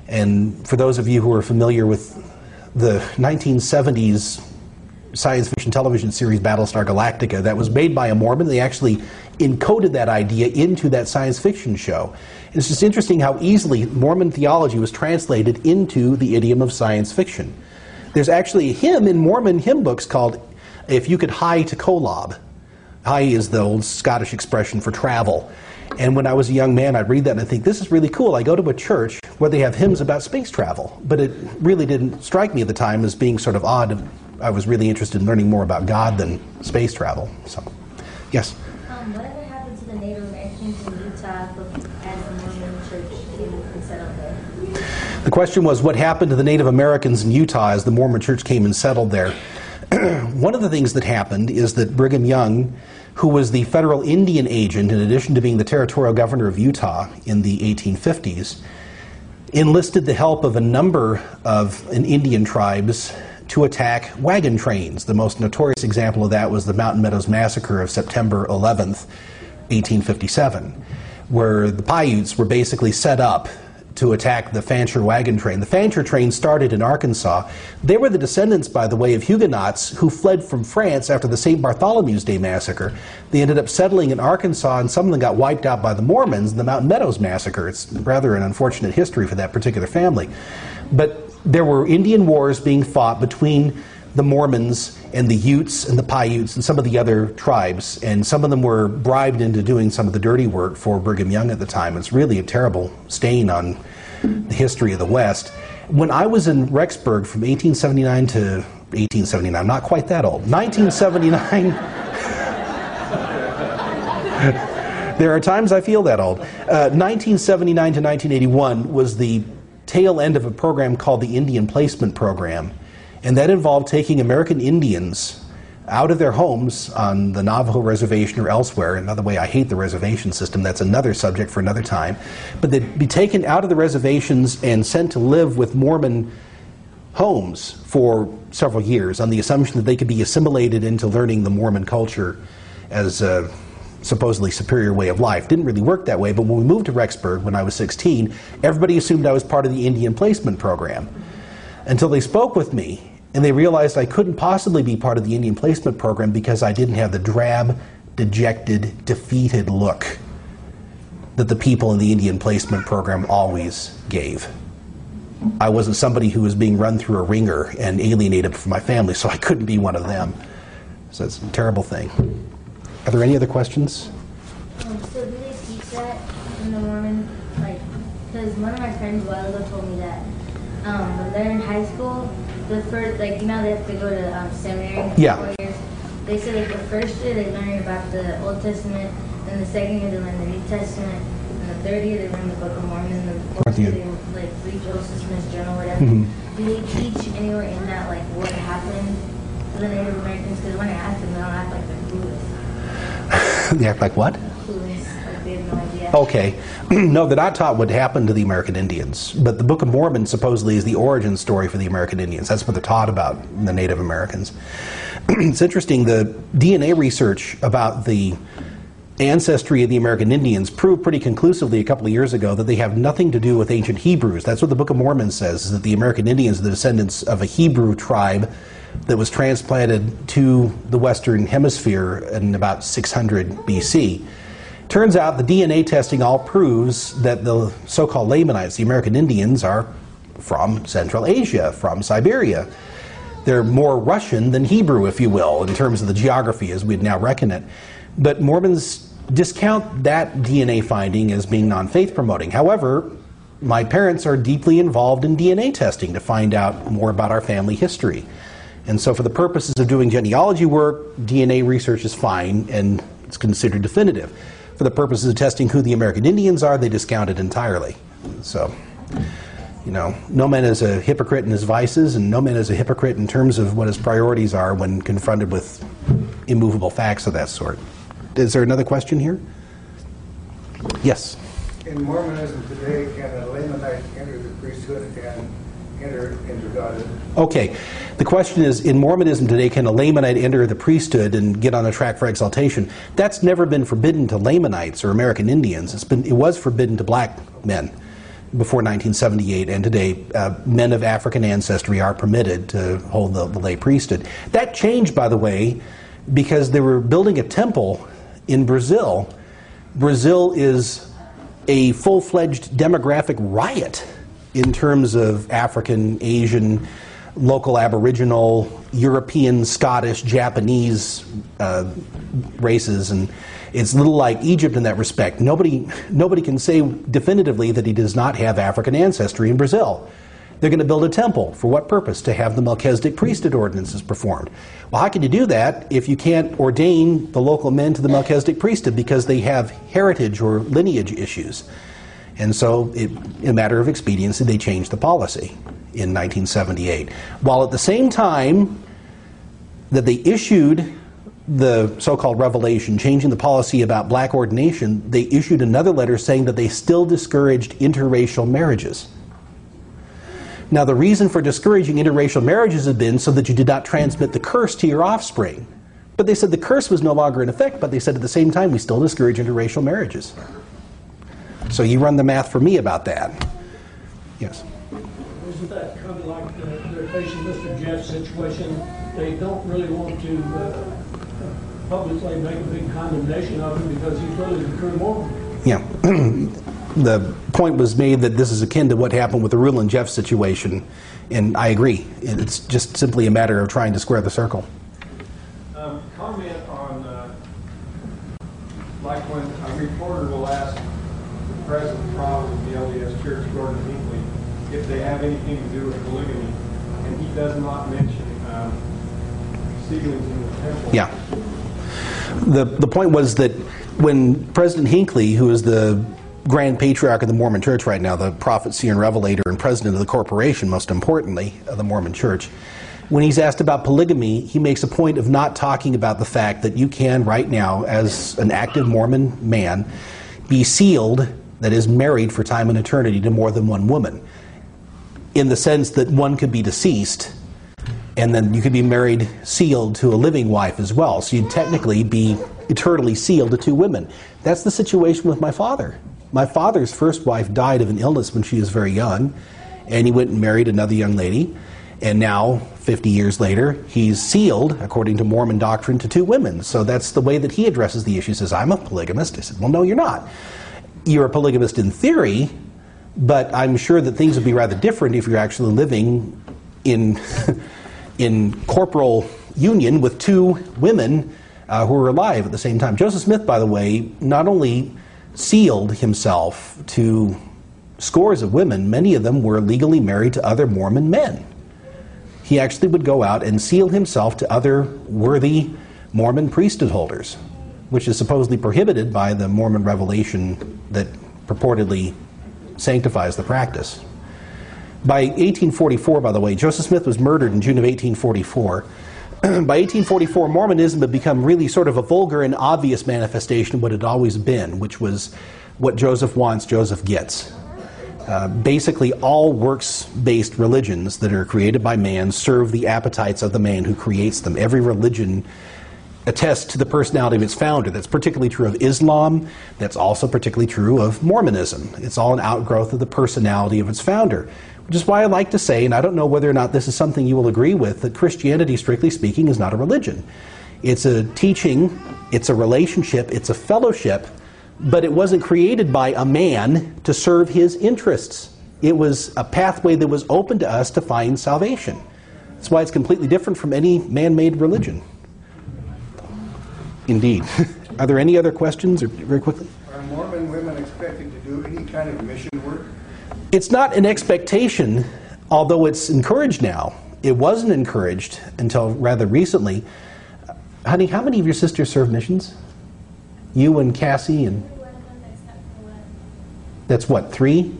And for those of you who are familiar with the nineteen seventies science fiction television series Battlestar Galactica, that was made by a Mormon. They actually encoded that idea into that science fiction show. And it's just interesting how easily Mormon theology was translated into the idiom of science fiction. There's actually a hymn in Mormon hymn books called "If You Could Hie to Kolob." Hie is the old Scottish expression for travel. And when I was a young man, I'd read that and I'd think, this is really cool. I go to a church where they have hymns about space travel. But it really didn't strike me at the time as being sort of odd. I was really interested in learning more about God than space travel. So, yes? Um, whatever happened to the Native Americans in Utah as the Mormon church came and set up there? The question was, what happened to the Native Americans in Utah as the Mormon church came and settled there? One of the things that happened is that Brigham Young, who was the federal Indian agent in addition to being the territorial governor of Utah in the eighteen fifties, enlisted the help of a number of Indian tribes to attack wagon trains. The most notorious example of that was the Mountain Meadows Massacre of September eleventh, eighteen fifty-seven, where the Paiutes were basically set up to attack the Fancher wagon train. The Fancher train started in Arkansas. They were the descendants, by the way, of Huguenots who fled from France after the Saint Bartholomew's Day massacre. They ended up settling in Arkansas, and some of them got wiped out by the Mormons in the Mountain Meadows Massacre. It's rather an unfortunate history for that particular family. But there were Indian wars being fought between the Mormons and the Utes and the Paiutes and some of the other tribes, and some of them were bribed into doing some of the dirty work for Brigham Young at the time. It's really a terrible stain on the history of the West. When I was in Rexburg from eighteen seventy-nine to eighteen seventy-nine, I'm not quite that old, nineteen seventy-nine There are times I feel that old. Uh, nineteen seventy-nine to nineteen eighty-one was the tail end of a program called the Indian Placement Program, and that involved taking American Indians out of their homes on the Navajo Reservation or elsewhere. And by the way, I hate the reservation system. That's another subject for another time. But they'd be taken out of the reservations and sent to live with Mormon homes for several years on the assumption that they could be assimilated into learning the Mormon culture as a supposedly superior way of life. Didn't really work that way, but when we moved to Rexburg when I was sixteen, everybody assumed I was part of the Indian Placement Program until they spoke with me. And they realized I couldn't possibly be part of the Indian Placement Program because I didn't have the drab, dejected, defeated look that the people in the Indian Placement Program always gave. I wasn't somebody who was being run through a ringer and alienated from my family, so I couldn't be one of them. So it's a terrible thing. Are there any other questions? Um, so do they teach that in the Mormon, like, because one of my friends a while ago told me that um, when they're in high school, the first, like, you know, they have to go to um, seminary for Yeah. four years. They said, like, the first year they learn about the Old Testament, then the second year they learn the New Testament, and the third year they learn the Book of Mormon, and the fourth year they, like, read Joseph Smith's journal, whatever. Mm-hmm. Do they teach anywhere in that, like, what happened to the Native Americans? Because when I ask them, they don't act like they're clueless. They act like what? Clueless, like they have no idea. Okay. No, they're not taught what happened to the American Indians. But the Book of Mormon supposedly is the origin story for the American Indians. That's what they're taught about the Native Americans. It's interesting, the D N A research about the ancestry of the American Indians proved pretty conclusively a couple of years ago that they have nothing to do with ancient Hebrews. That's what the Book of Mormon says, is that the American Indians are the descendants of a Hebrew tribe that was transplanted to the Western Hemisphere in about six hundred B C. Turns out the D N A testing all proves that the so-called Lamanites, the American Indians, are from Central Asia, from Siberia. They're more Russian than Hebrew, if you will, in terms of the geography as we'd now reckon it. But Mormons discount that D N A finding as being non-faith promoting. However, my parents are deeply involved in D N A testing to find out more about our family history. And so for the purposes of doing genealogy work, D N A research is fine and it's considered definitive. For the purposes of testing who the American Indians are, they discount it entirely. So, you know, no man is a hypocrite in his vices, and no man is a hypocrite in terms of what his priorities are when confronted with immovable facts of that sort. Is there another question here? Yes. In Mormonism today, can a Lamanite enter the priesthood and enter into Godhood? Okay. The question is, in Mormonism today, can a Lamanite enter the priesthood and get on a track for exaltation? That's never been forbidden to Lamanites or American Indians. It's been, it was forbidden to black men before nineteen seventy-eight, and today uh, men of African ancestry are permitted to hold the, the lay priesthood. That changed, by the way, because they were building a temple in Brazil. Brazil is a full-fledged demographic riot in terms of African, Asian, local Aboriginal, European, Scottish, Japanese uh, races, and it's a little like Egypt in that respect. Nobody, nobody can say definitively that he does not have African ancestry in Brazil. They're going to build a temple. For what purpose? To have the Melchizedek priesthood ordinances performed. Well, how can you do that if you can't ordain the local men to the Melchizedek priesthood because they have heritage or lineage issues? And so, it, in a matter of expediency, they changed the policy in nineteen seventy-eight. While at the same time that they issued the so-called revelation, changing the policy about black ordination, they issued another letter saying that they still discouraged interracial marriages. Now, the reason for discouraging interracial marriages had been so that you did not transmit the curse to your offspring. But they said the curse was no longer in effect, but they said at the same time we still discourage interracial marriages. So you run the math for me about that. Yes? Isn't that kind of like the, they're facing Mister Jeff's situation? They don't really want to uh, publicly make a big condemnation of him because he's really the true Mormon. Yeah. The point was made that this is akin to what happened with the Rule and Jeff situation, and I agree. It's just simply a matter of trying to square the circle. Um, comment on, uh, like when a reporter will ask the present problem of the L D S Church, Gordon Hinckley, if they have anything to do with polygamy, and he does not mention um, sealings in the temple. Yeah. The, the point was that when President Hinckley, who is the Grand Patriarch of the Mormon Church right now, the prophet, seer, and revelator, and president of the corporation, most importantly, of the Mormon Church, when he's asked about polygamy, he makes a point of not talking about the fact that you can, right now, as an active Mormon man, be sealed, that is, married for time and eternity to more than one woman, in the sense that one could be deceased, and then you could be married, sealed to a living wife as well. So you'd technically be eternally sealed to two women. That's the situation with my father. My father's first wife died of an illness when she was very young, and he went and married another young lady, and now, fifty years later, he's sealed, according to Mormon doctrine, to two women. So that's the way that he addresses the issue. He says, I'm a polygamist. I said, well, no, you're not. You're a polygamist in theory, but I'm sure that things would be rather different if you're actually living in, in corporal union with two women uh, who are alive at the same time. Joseph Smith, by the way, not only sealed himself to scores of women, many of them were legally married to other Mormon men. He actually would go out and seal himself to other worthy Mormon priesthood holders, which is supposedly prohibited by the Mormon revelation that purportedly sanctifies the practice. By eighteen forty-four, by the way, Joseph Smith was murdered in June of eighteen forty-four. By eighteen forty-four, Mormonism had become really sort of a vulgar and obvious manifestation of what it had always been, which was what Joseph wants, Joseph gets. Uh, basically, all works-based religions that are created by man serve the appetites of the man who creates them. Every religion attests to the personality of its founder. That's particularly true of Islam. That's also particularly true of Mormonism. It's all an outgrowth of the personality of its founder. Which is why I like to say, and I don't know whether or not this is something you will agree with, that Christianity, strictly speaking, is not a religion. It's a teaching, it's a relationship, it's a fellowship, but it wasn't created by a man to serve his interests. It was a pathway that was open to us to find salvation. That's why it's completely different from any man-made religion. Indeed. Are there any other questions, or very quickly? Are Mormon women expected to do any kind of mission work? It's not an expectation, although it's encouraged now. It wasn't encouraged until rather recently. Honey, how many of your sisters serve missions? You and Cassie and... That's what, three?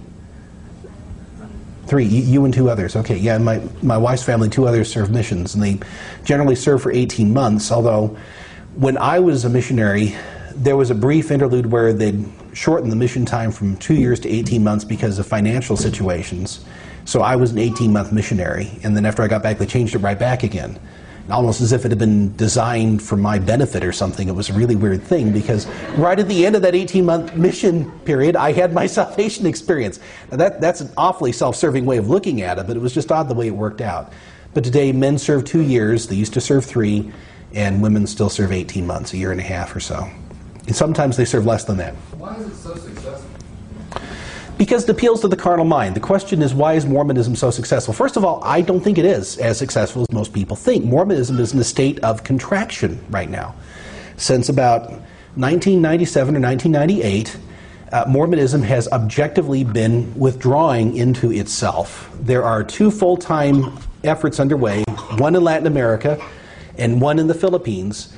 Three, you and two others. Okay, yeah, my, my wife's family, two others serve missions, and they generally serve for eighteen months, although when I was a missionary, there was a brief interlude where they'd shortened the mission time from two years to eighteen months because of financial situations. So I was an eighteen-month missionary, and then after I got back, they changed it right back again. Almost as if it had been designed for my benefit or something. It was a really weird thing, because right at the end of that eighteen-month mission period, I had my salvation experience. Now that, that's an awfully self-serving way of looking at it, but it was just odd the way it worked out. But today, men serve two years, they used to serve three, and women still serve eighteen months, a year and a half or so. And sometimes they serve less than that. Why is it so successful? Because it appeals to the carnal mind. The question is, why is Mormonism so successful? First of all, I don't think it is as successful as most people think. Mormonism is in a state of contraction right now. Since about nineteen ninety-seven or nineteen ninety-eight, uh, Mormonism has objectively been withdrawing into itself. There are two full-time efforts underway, one in Latin America and one in the Philippines,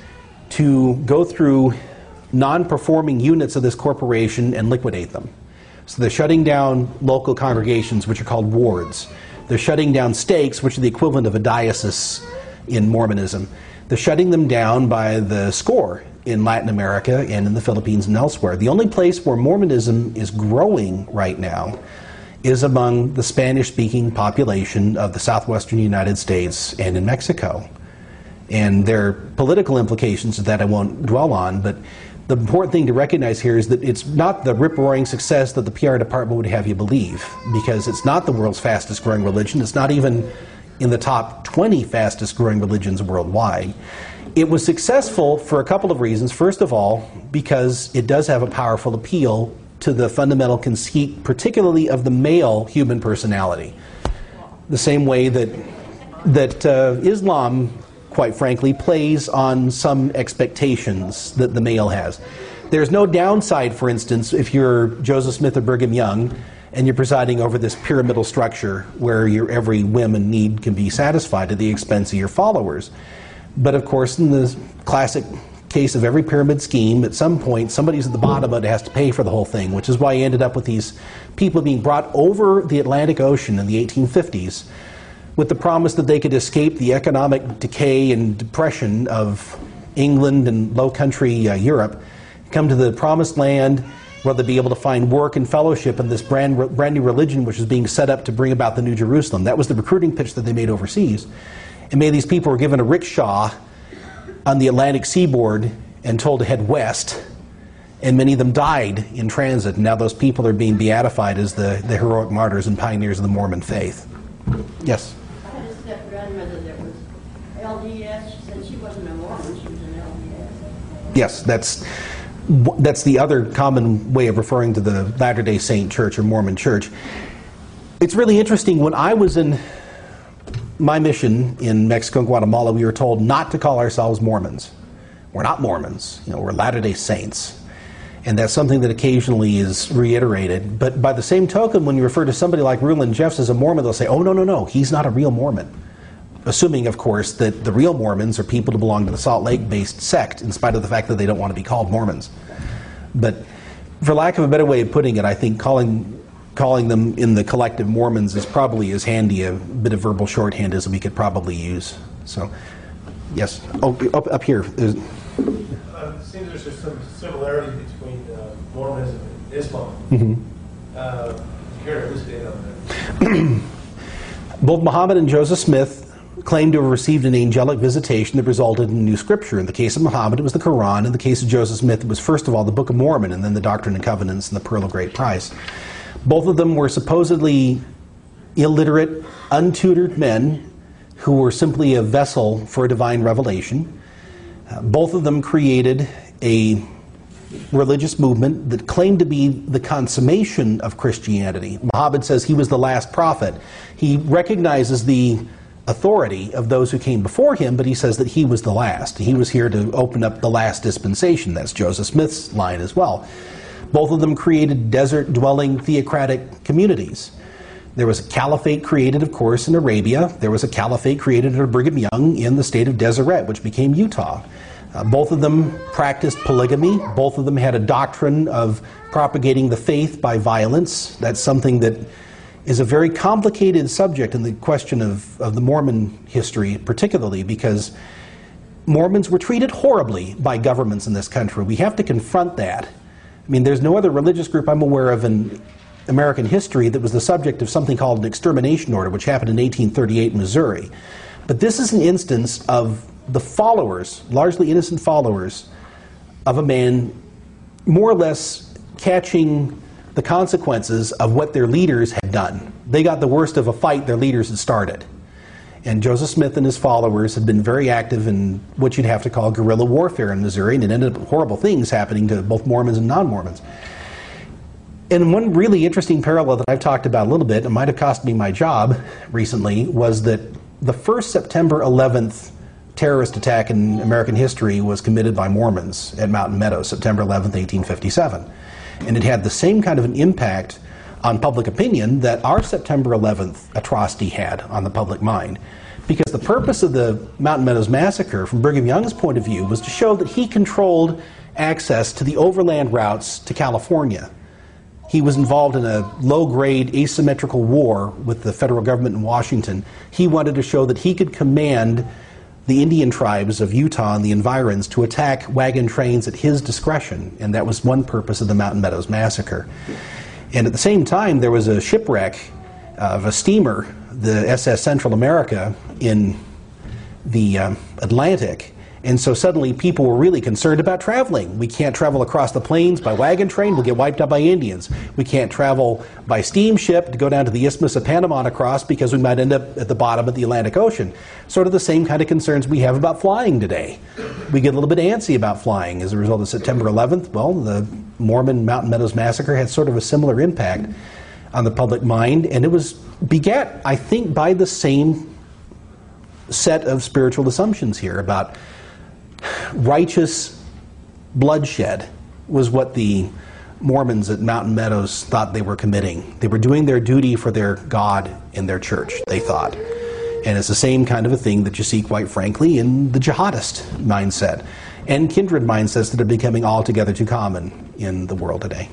to go through non-performing units of this corporation and liquidate them. So they're shutting down local congregations, which are called wards. They're shutting down stakes, which are the equivalent of a diocese in Mormonism. They're shutting them down by the score in Latin America and in the Philippines and elsewhere. The only place where Mormonism is growing right now is among the Spanish-speaking population of the southwestern United States and in Mexico. And there are political implications of that I won't dwell on, but the important thing to recognize here is that it's not the rip-roaring success that the P R department would have you believe, because it's not the world's fastest-growing religion. It's not even in the top twenty fastest-growing religions worldwide. It was successful for a couple of reasons. First of all, because it does have a powerful appeal to the fundamental conceit, particularly of the male human personality. The same way that, that uh, Islam, quite frankly, plays on some expectations that the male has. There's no downside, for instance, if you're Joseph Smith or Brigham Young and you're presiding over this pyramidal structure where your every whim and need can be satisfied at the expense of your followers. But of course, in the classic case of every pyramid scheme, at some point, somebody's at the bottom of it has to pay for the whole thing, which is why you ended up with these people being brought over the Atlantic Ocean in the eighteen fifties with the promise that they could escape the economic decay and depression of England and low country uh, Europe, come to the promised land where they'd be able to find work and fellowship in this brand, brand new religion which was being set up to bring about the New Jerusalem. That was the recruiting pitch that they made overseas. And many of these people were given a rickshaw on the Atlantic seaboard and told to head west. And many of them died in transit. And now those people are being beatified as the, the heroic martyrs and pioneers of the Mormon faith. Yes? I had a step-grandmother that was L D S. She said she wasn't a Mormon, she was an L D S. Yes, that's... That's the other common way of referring to the Latter-day Saint Church or Mormon Church. It's really interesting. When I was in my mission in Mexico and Guatemala, we were told not to call ourselves Mormons. We're not Mormons. You know, we're Latter-day Saints. And that's something that occasionally is reiterated. But by the same token, when you refer to somebody like Rulon Jeffs as a Mormon, they'll say, oh, no, no, no, he's not a real Mormon. Assuming, of course, that the real Mormons are people who belong to the Salt Lake-based sect, in spite of the fact that they don't want to be called Mormons. But for lack of a better way of putting it, I think calling calling them in the collective Mormons is probably as handy a bit of verbal shorthand as we could probably use. So, yes. Oh, up, up here. There's... Uh, it seems there's just some similarity between uh, Mormonism and Islam. Mm-hmm. Uh, here, who's data on that? Both Muhammad and Joseph Smith claimed to have received an angelic visitation that resulted in new scripture. In the case of Muhammad, it was the Quran. In the case of Joseph Smith, it was first of all the Book of Mormon, and then the Doctrine and Covenants and the Pearl of Great Price. Both of them were supposedly illiterate, untutored men who were simply a vessel for a divine revelation. Uh, both of them created a religious movement that claimed to be the consummation of Christianity. Muhammad says he was the last prophet. He recognizes the authority of those who came before him, but he says that he was the last. He was here to open up the last dispensation. That's Joseph Smith's line as well. Both of them created desert-dwelling theocratic communities. There was a caliphate created, of course, in Arabia. There was a caliphate created under Brigham Young in the state of Deseret, which became Utah. Uh, both of them practiced polygamy. Both of them had a doctrine of propagating the faith by violence. That's something that is a very complicated subject in the question of, of the Mormon history, particularly because Mormons were treated horribly by governments in this country. We have to confront that. I mean, there's no other religious group I'm aware of in American history that was the subject of something called an extermination order, which happened in eighteen thirty-eight in Missouri. But this is an instance of the followers, largely innocent followers, of a man more or less catching the consequences of what their leaders had done. They got the worst of a fight their leaders had started. And Joseph Smith and his followers had been very active in what you'd have to call guerrilla warfare in Missouri, and it ended up horrible things happening to both Mormons and non-Mormons. And one really interesting parallel that I've talked about a little bit, and might have cost me my job recently, was that the first September eleventh terrorist attack in American history was committed by Mormons at Mountain Meadows, September eleventh, eighteen fifty-seven. And it had the same kind of an impact on public opinion that our September eleventh atrocity had on the public mind. Because the purpose of the Mountain Meadows massacre, from Brigham Young's point of view, was to show that he controlled access to the overland routes to California. He was involved in a low-grade asymmetrical war with the federal government in Washington. He wanted to show that he could command the Indian tribes of Utah and the environs to attack wagon trains at his discretion, and that was one purpose of the Mountain Meadows massacre. And at the same time, there was a shipwreck of a steamer, the S S Central America, in the um, Atlantic. And so suddenly people were really concerned about traveling. We can't travel across the plains by wagon train, we'll get wiped out by Indians. We can't travel by steamship to go down to the Isthmus of Panama and across because we might end up at the bottom of the Atlantic Ocean. Sort of the same kind of concerns we have about flying today. We get a little bit antsy about flying as a result of September eleventh. Well, the Mormon Mountain Meadows massacre had sort of a similar impact on the public mind, and it was begat, I think, by the same set of spiritual assumptions here about righteous bloodshed was what the Mormons at Mountain Meadows thought they were committing. They were doing their duty for their God and their church, they thought. And it's the same kind of a thing that you see, quite frankly, in the jihadist mindset. and kindred mindsets that are becoming altogether too common in the world today.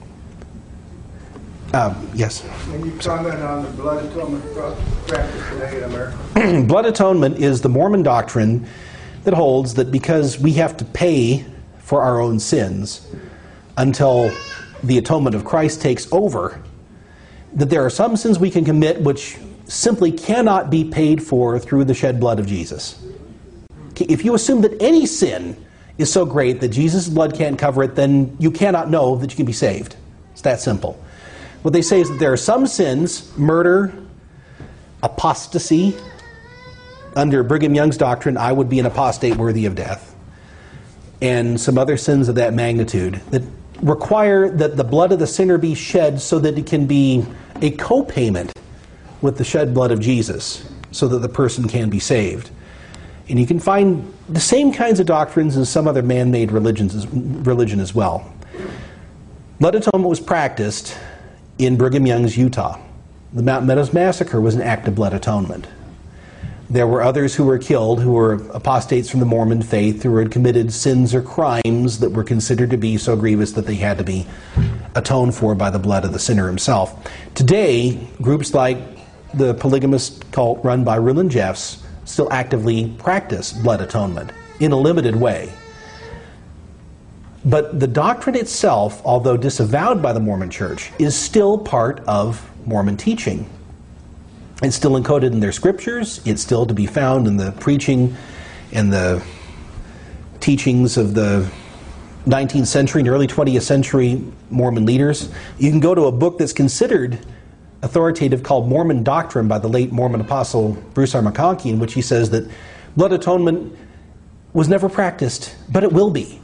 Um, yes? Can you comment on the blood atonement practice today in America? Blood atonement is the Mormon doctrine that holds that because we have to pay for our own sins until the atonement of Christ takes over, that there are some sins we can commit which simply cannot be paid for through the shed blood of Jesus. If you assume that any sin is so great that Jesus' blood can't cover it, then you cannot know that you can be saved. It's that simple. What they say is that there are some sins, murder, apostasy. Under Brigham Young's doctrine, I would be an apostate worthy of death. And some other sins of that magnitude that require that the blood of the sinner be shed so that it can be a co-payment with the shed blood of Jesus so that the person can be saved. And you can find the same kinds of doctrines in some other man-made religions, religion as well. Blood atonement was practiced in Brigham Young's Utah. The Mountain Meadows Massacre was an act of blood atonement. There were others who were killed who were apostates from the Mormon faith who had committed sins or crimes that were considered to be so grievous that they had to be atoned for by the blood of the sinner himself. Today, groups like the polygamist cult run by Rulon Jeffs still actively practice blood atonement in a limited way. But the doctrine itself, although disavowed by the Mormon Church, is still part of Mormon teaching. It's still encoded in their scriptures. It's still to be found in the preaching and the teachings of the nineteenth century and early twentieth century Mormon leaders. You can go to a book that's considered authoritative called Mormon Doctrine by the late Mormon apostle Bruce R. McConkie, in which he says that blood atonement was never practiced, but it will be.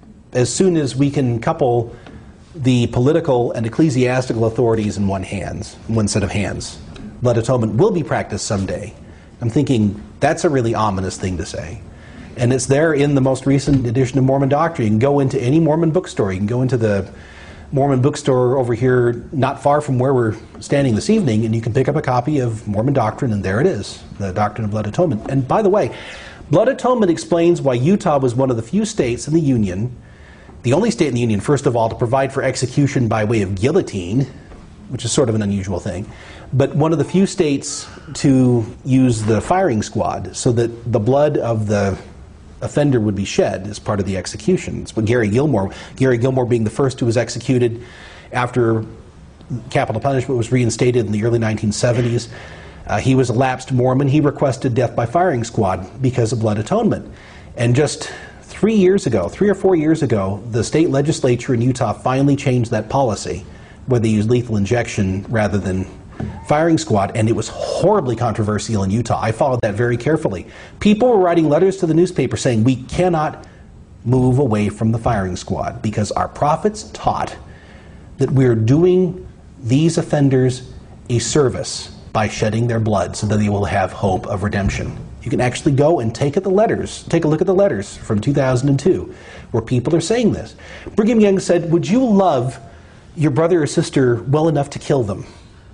As soon as we can couple the political and ecclesiastical authorities in one hands, one set of hands, blood atonement will be practiced someday. I'm thinking that's a really ominous thing to say. And it's there in the most recent edition of Mormon Doctrine. You can go into any Mormon bookstore. You can go into the Mormon bookstore over here not far from where we're standing this evening, and you can pick up a copy of Mormon Doctrine, and there it is, the Doctrine of Blood Atonement. And by the way, blood atonement explains why Utah was one of the few states in the Union, the only state in the Union, first of all, to provide for execution by way of guillotine, which is sort of an unusual thing, but one of the few states to use the firing squad so that the blood of the offender would be shed as part of the execution. It's what Gary Gilmore, Gary Gilmore being the first who was executed after capital punishment was reinstated in the early nineteen seventies. Uh, he was a lapsed Mormon. He requested death by firing squad because of blood atonement. And just three years ago, three or four years ago, the state legislature in Utah finally changed that policy where they used lethal injection rather than firing squad, and it was horribly controversial in Utah. I followed that very carefully. People were writing letters to the newspaper saying we cannot move away from the firing squad because our prophets taught that we're doing these offenders a service by shedding their blood so that they will have hope of redemption. You can actually go and take at the letters, take a look at the letters from two thousand two where people are saying this. Brigham Young said, would you love your brother or sister well enough to kill them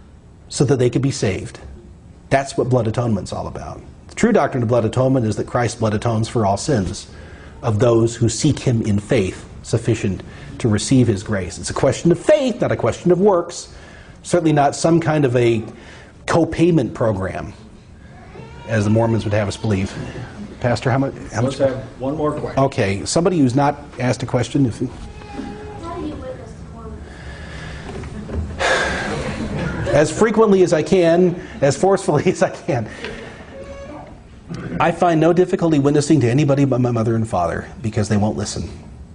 so that they could be saved? That's what blood atonement's all about. The true doctrine of blood atonement is that Christ's blood atones for all sins of those who seek him in faith, sufficient to receive his grace. It's a question of faith, not a question of works. Certainly not some kind of a co-payment program, as the Mormons would have us believe. Pastor, how much? How Let's much? have one more question. Okay, somebody who's not asked a question. If as frequently as I can, as forcefully as I can. I find no difficulty witnessing to anybody but my mother and father because they won't listen.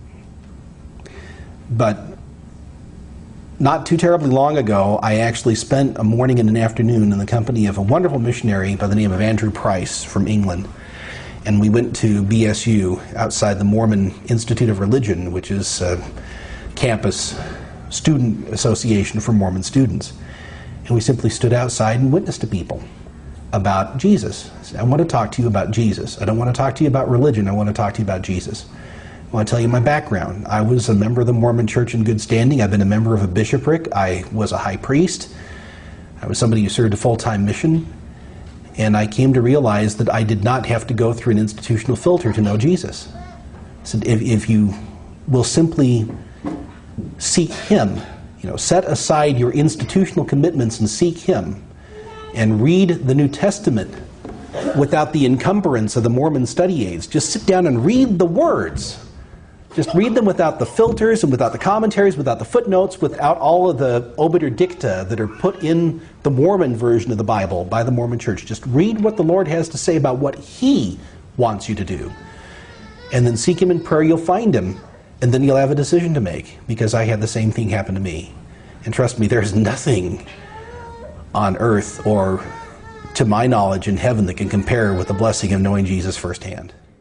But not too terribly long ago, I actually spent a morning and an afternoon in the company of a wonderful missionary by the name of Andrew Price from England. And we went to B S U outside the Mormon Institute of Religion, which is a campus student association for Mormon students. And we simply stood outside and witnessed to people about Jesus. I said, I want to talk to you about Jesus. I don't want to talk to you about religion. I want to talk to you about Jesus. I want to tell you my background. I was a member of the Mormon Church in good standing. I've been a member of a bishopric. I was a high priest. I was somebody who served a full-time mission. And I came to realize that I did not have to go through an institutional filter to know Jesus. So if, if you will simply seek Him, you know, set aside your institutional commitments and seek Him, and read the New Testament without the encumbrance of the Mormon study aids. Just sit down and read the words. Just read them without the filters and without the commentaries, without the footnotes, without all of the obiter dicta that are put in the Mormon version of the Bible by the Mormon Church. Just read what the Lord has to say about what He wants you to do. And then seek Him in prayer, you'll find Him. And then you'll have a decision to make, because I had the same thing happen to me. And trust me, there's nothing on earth or to my knowledge in heaven that can compare with the blessing of knowing Jesus firsthand.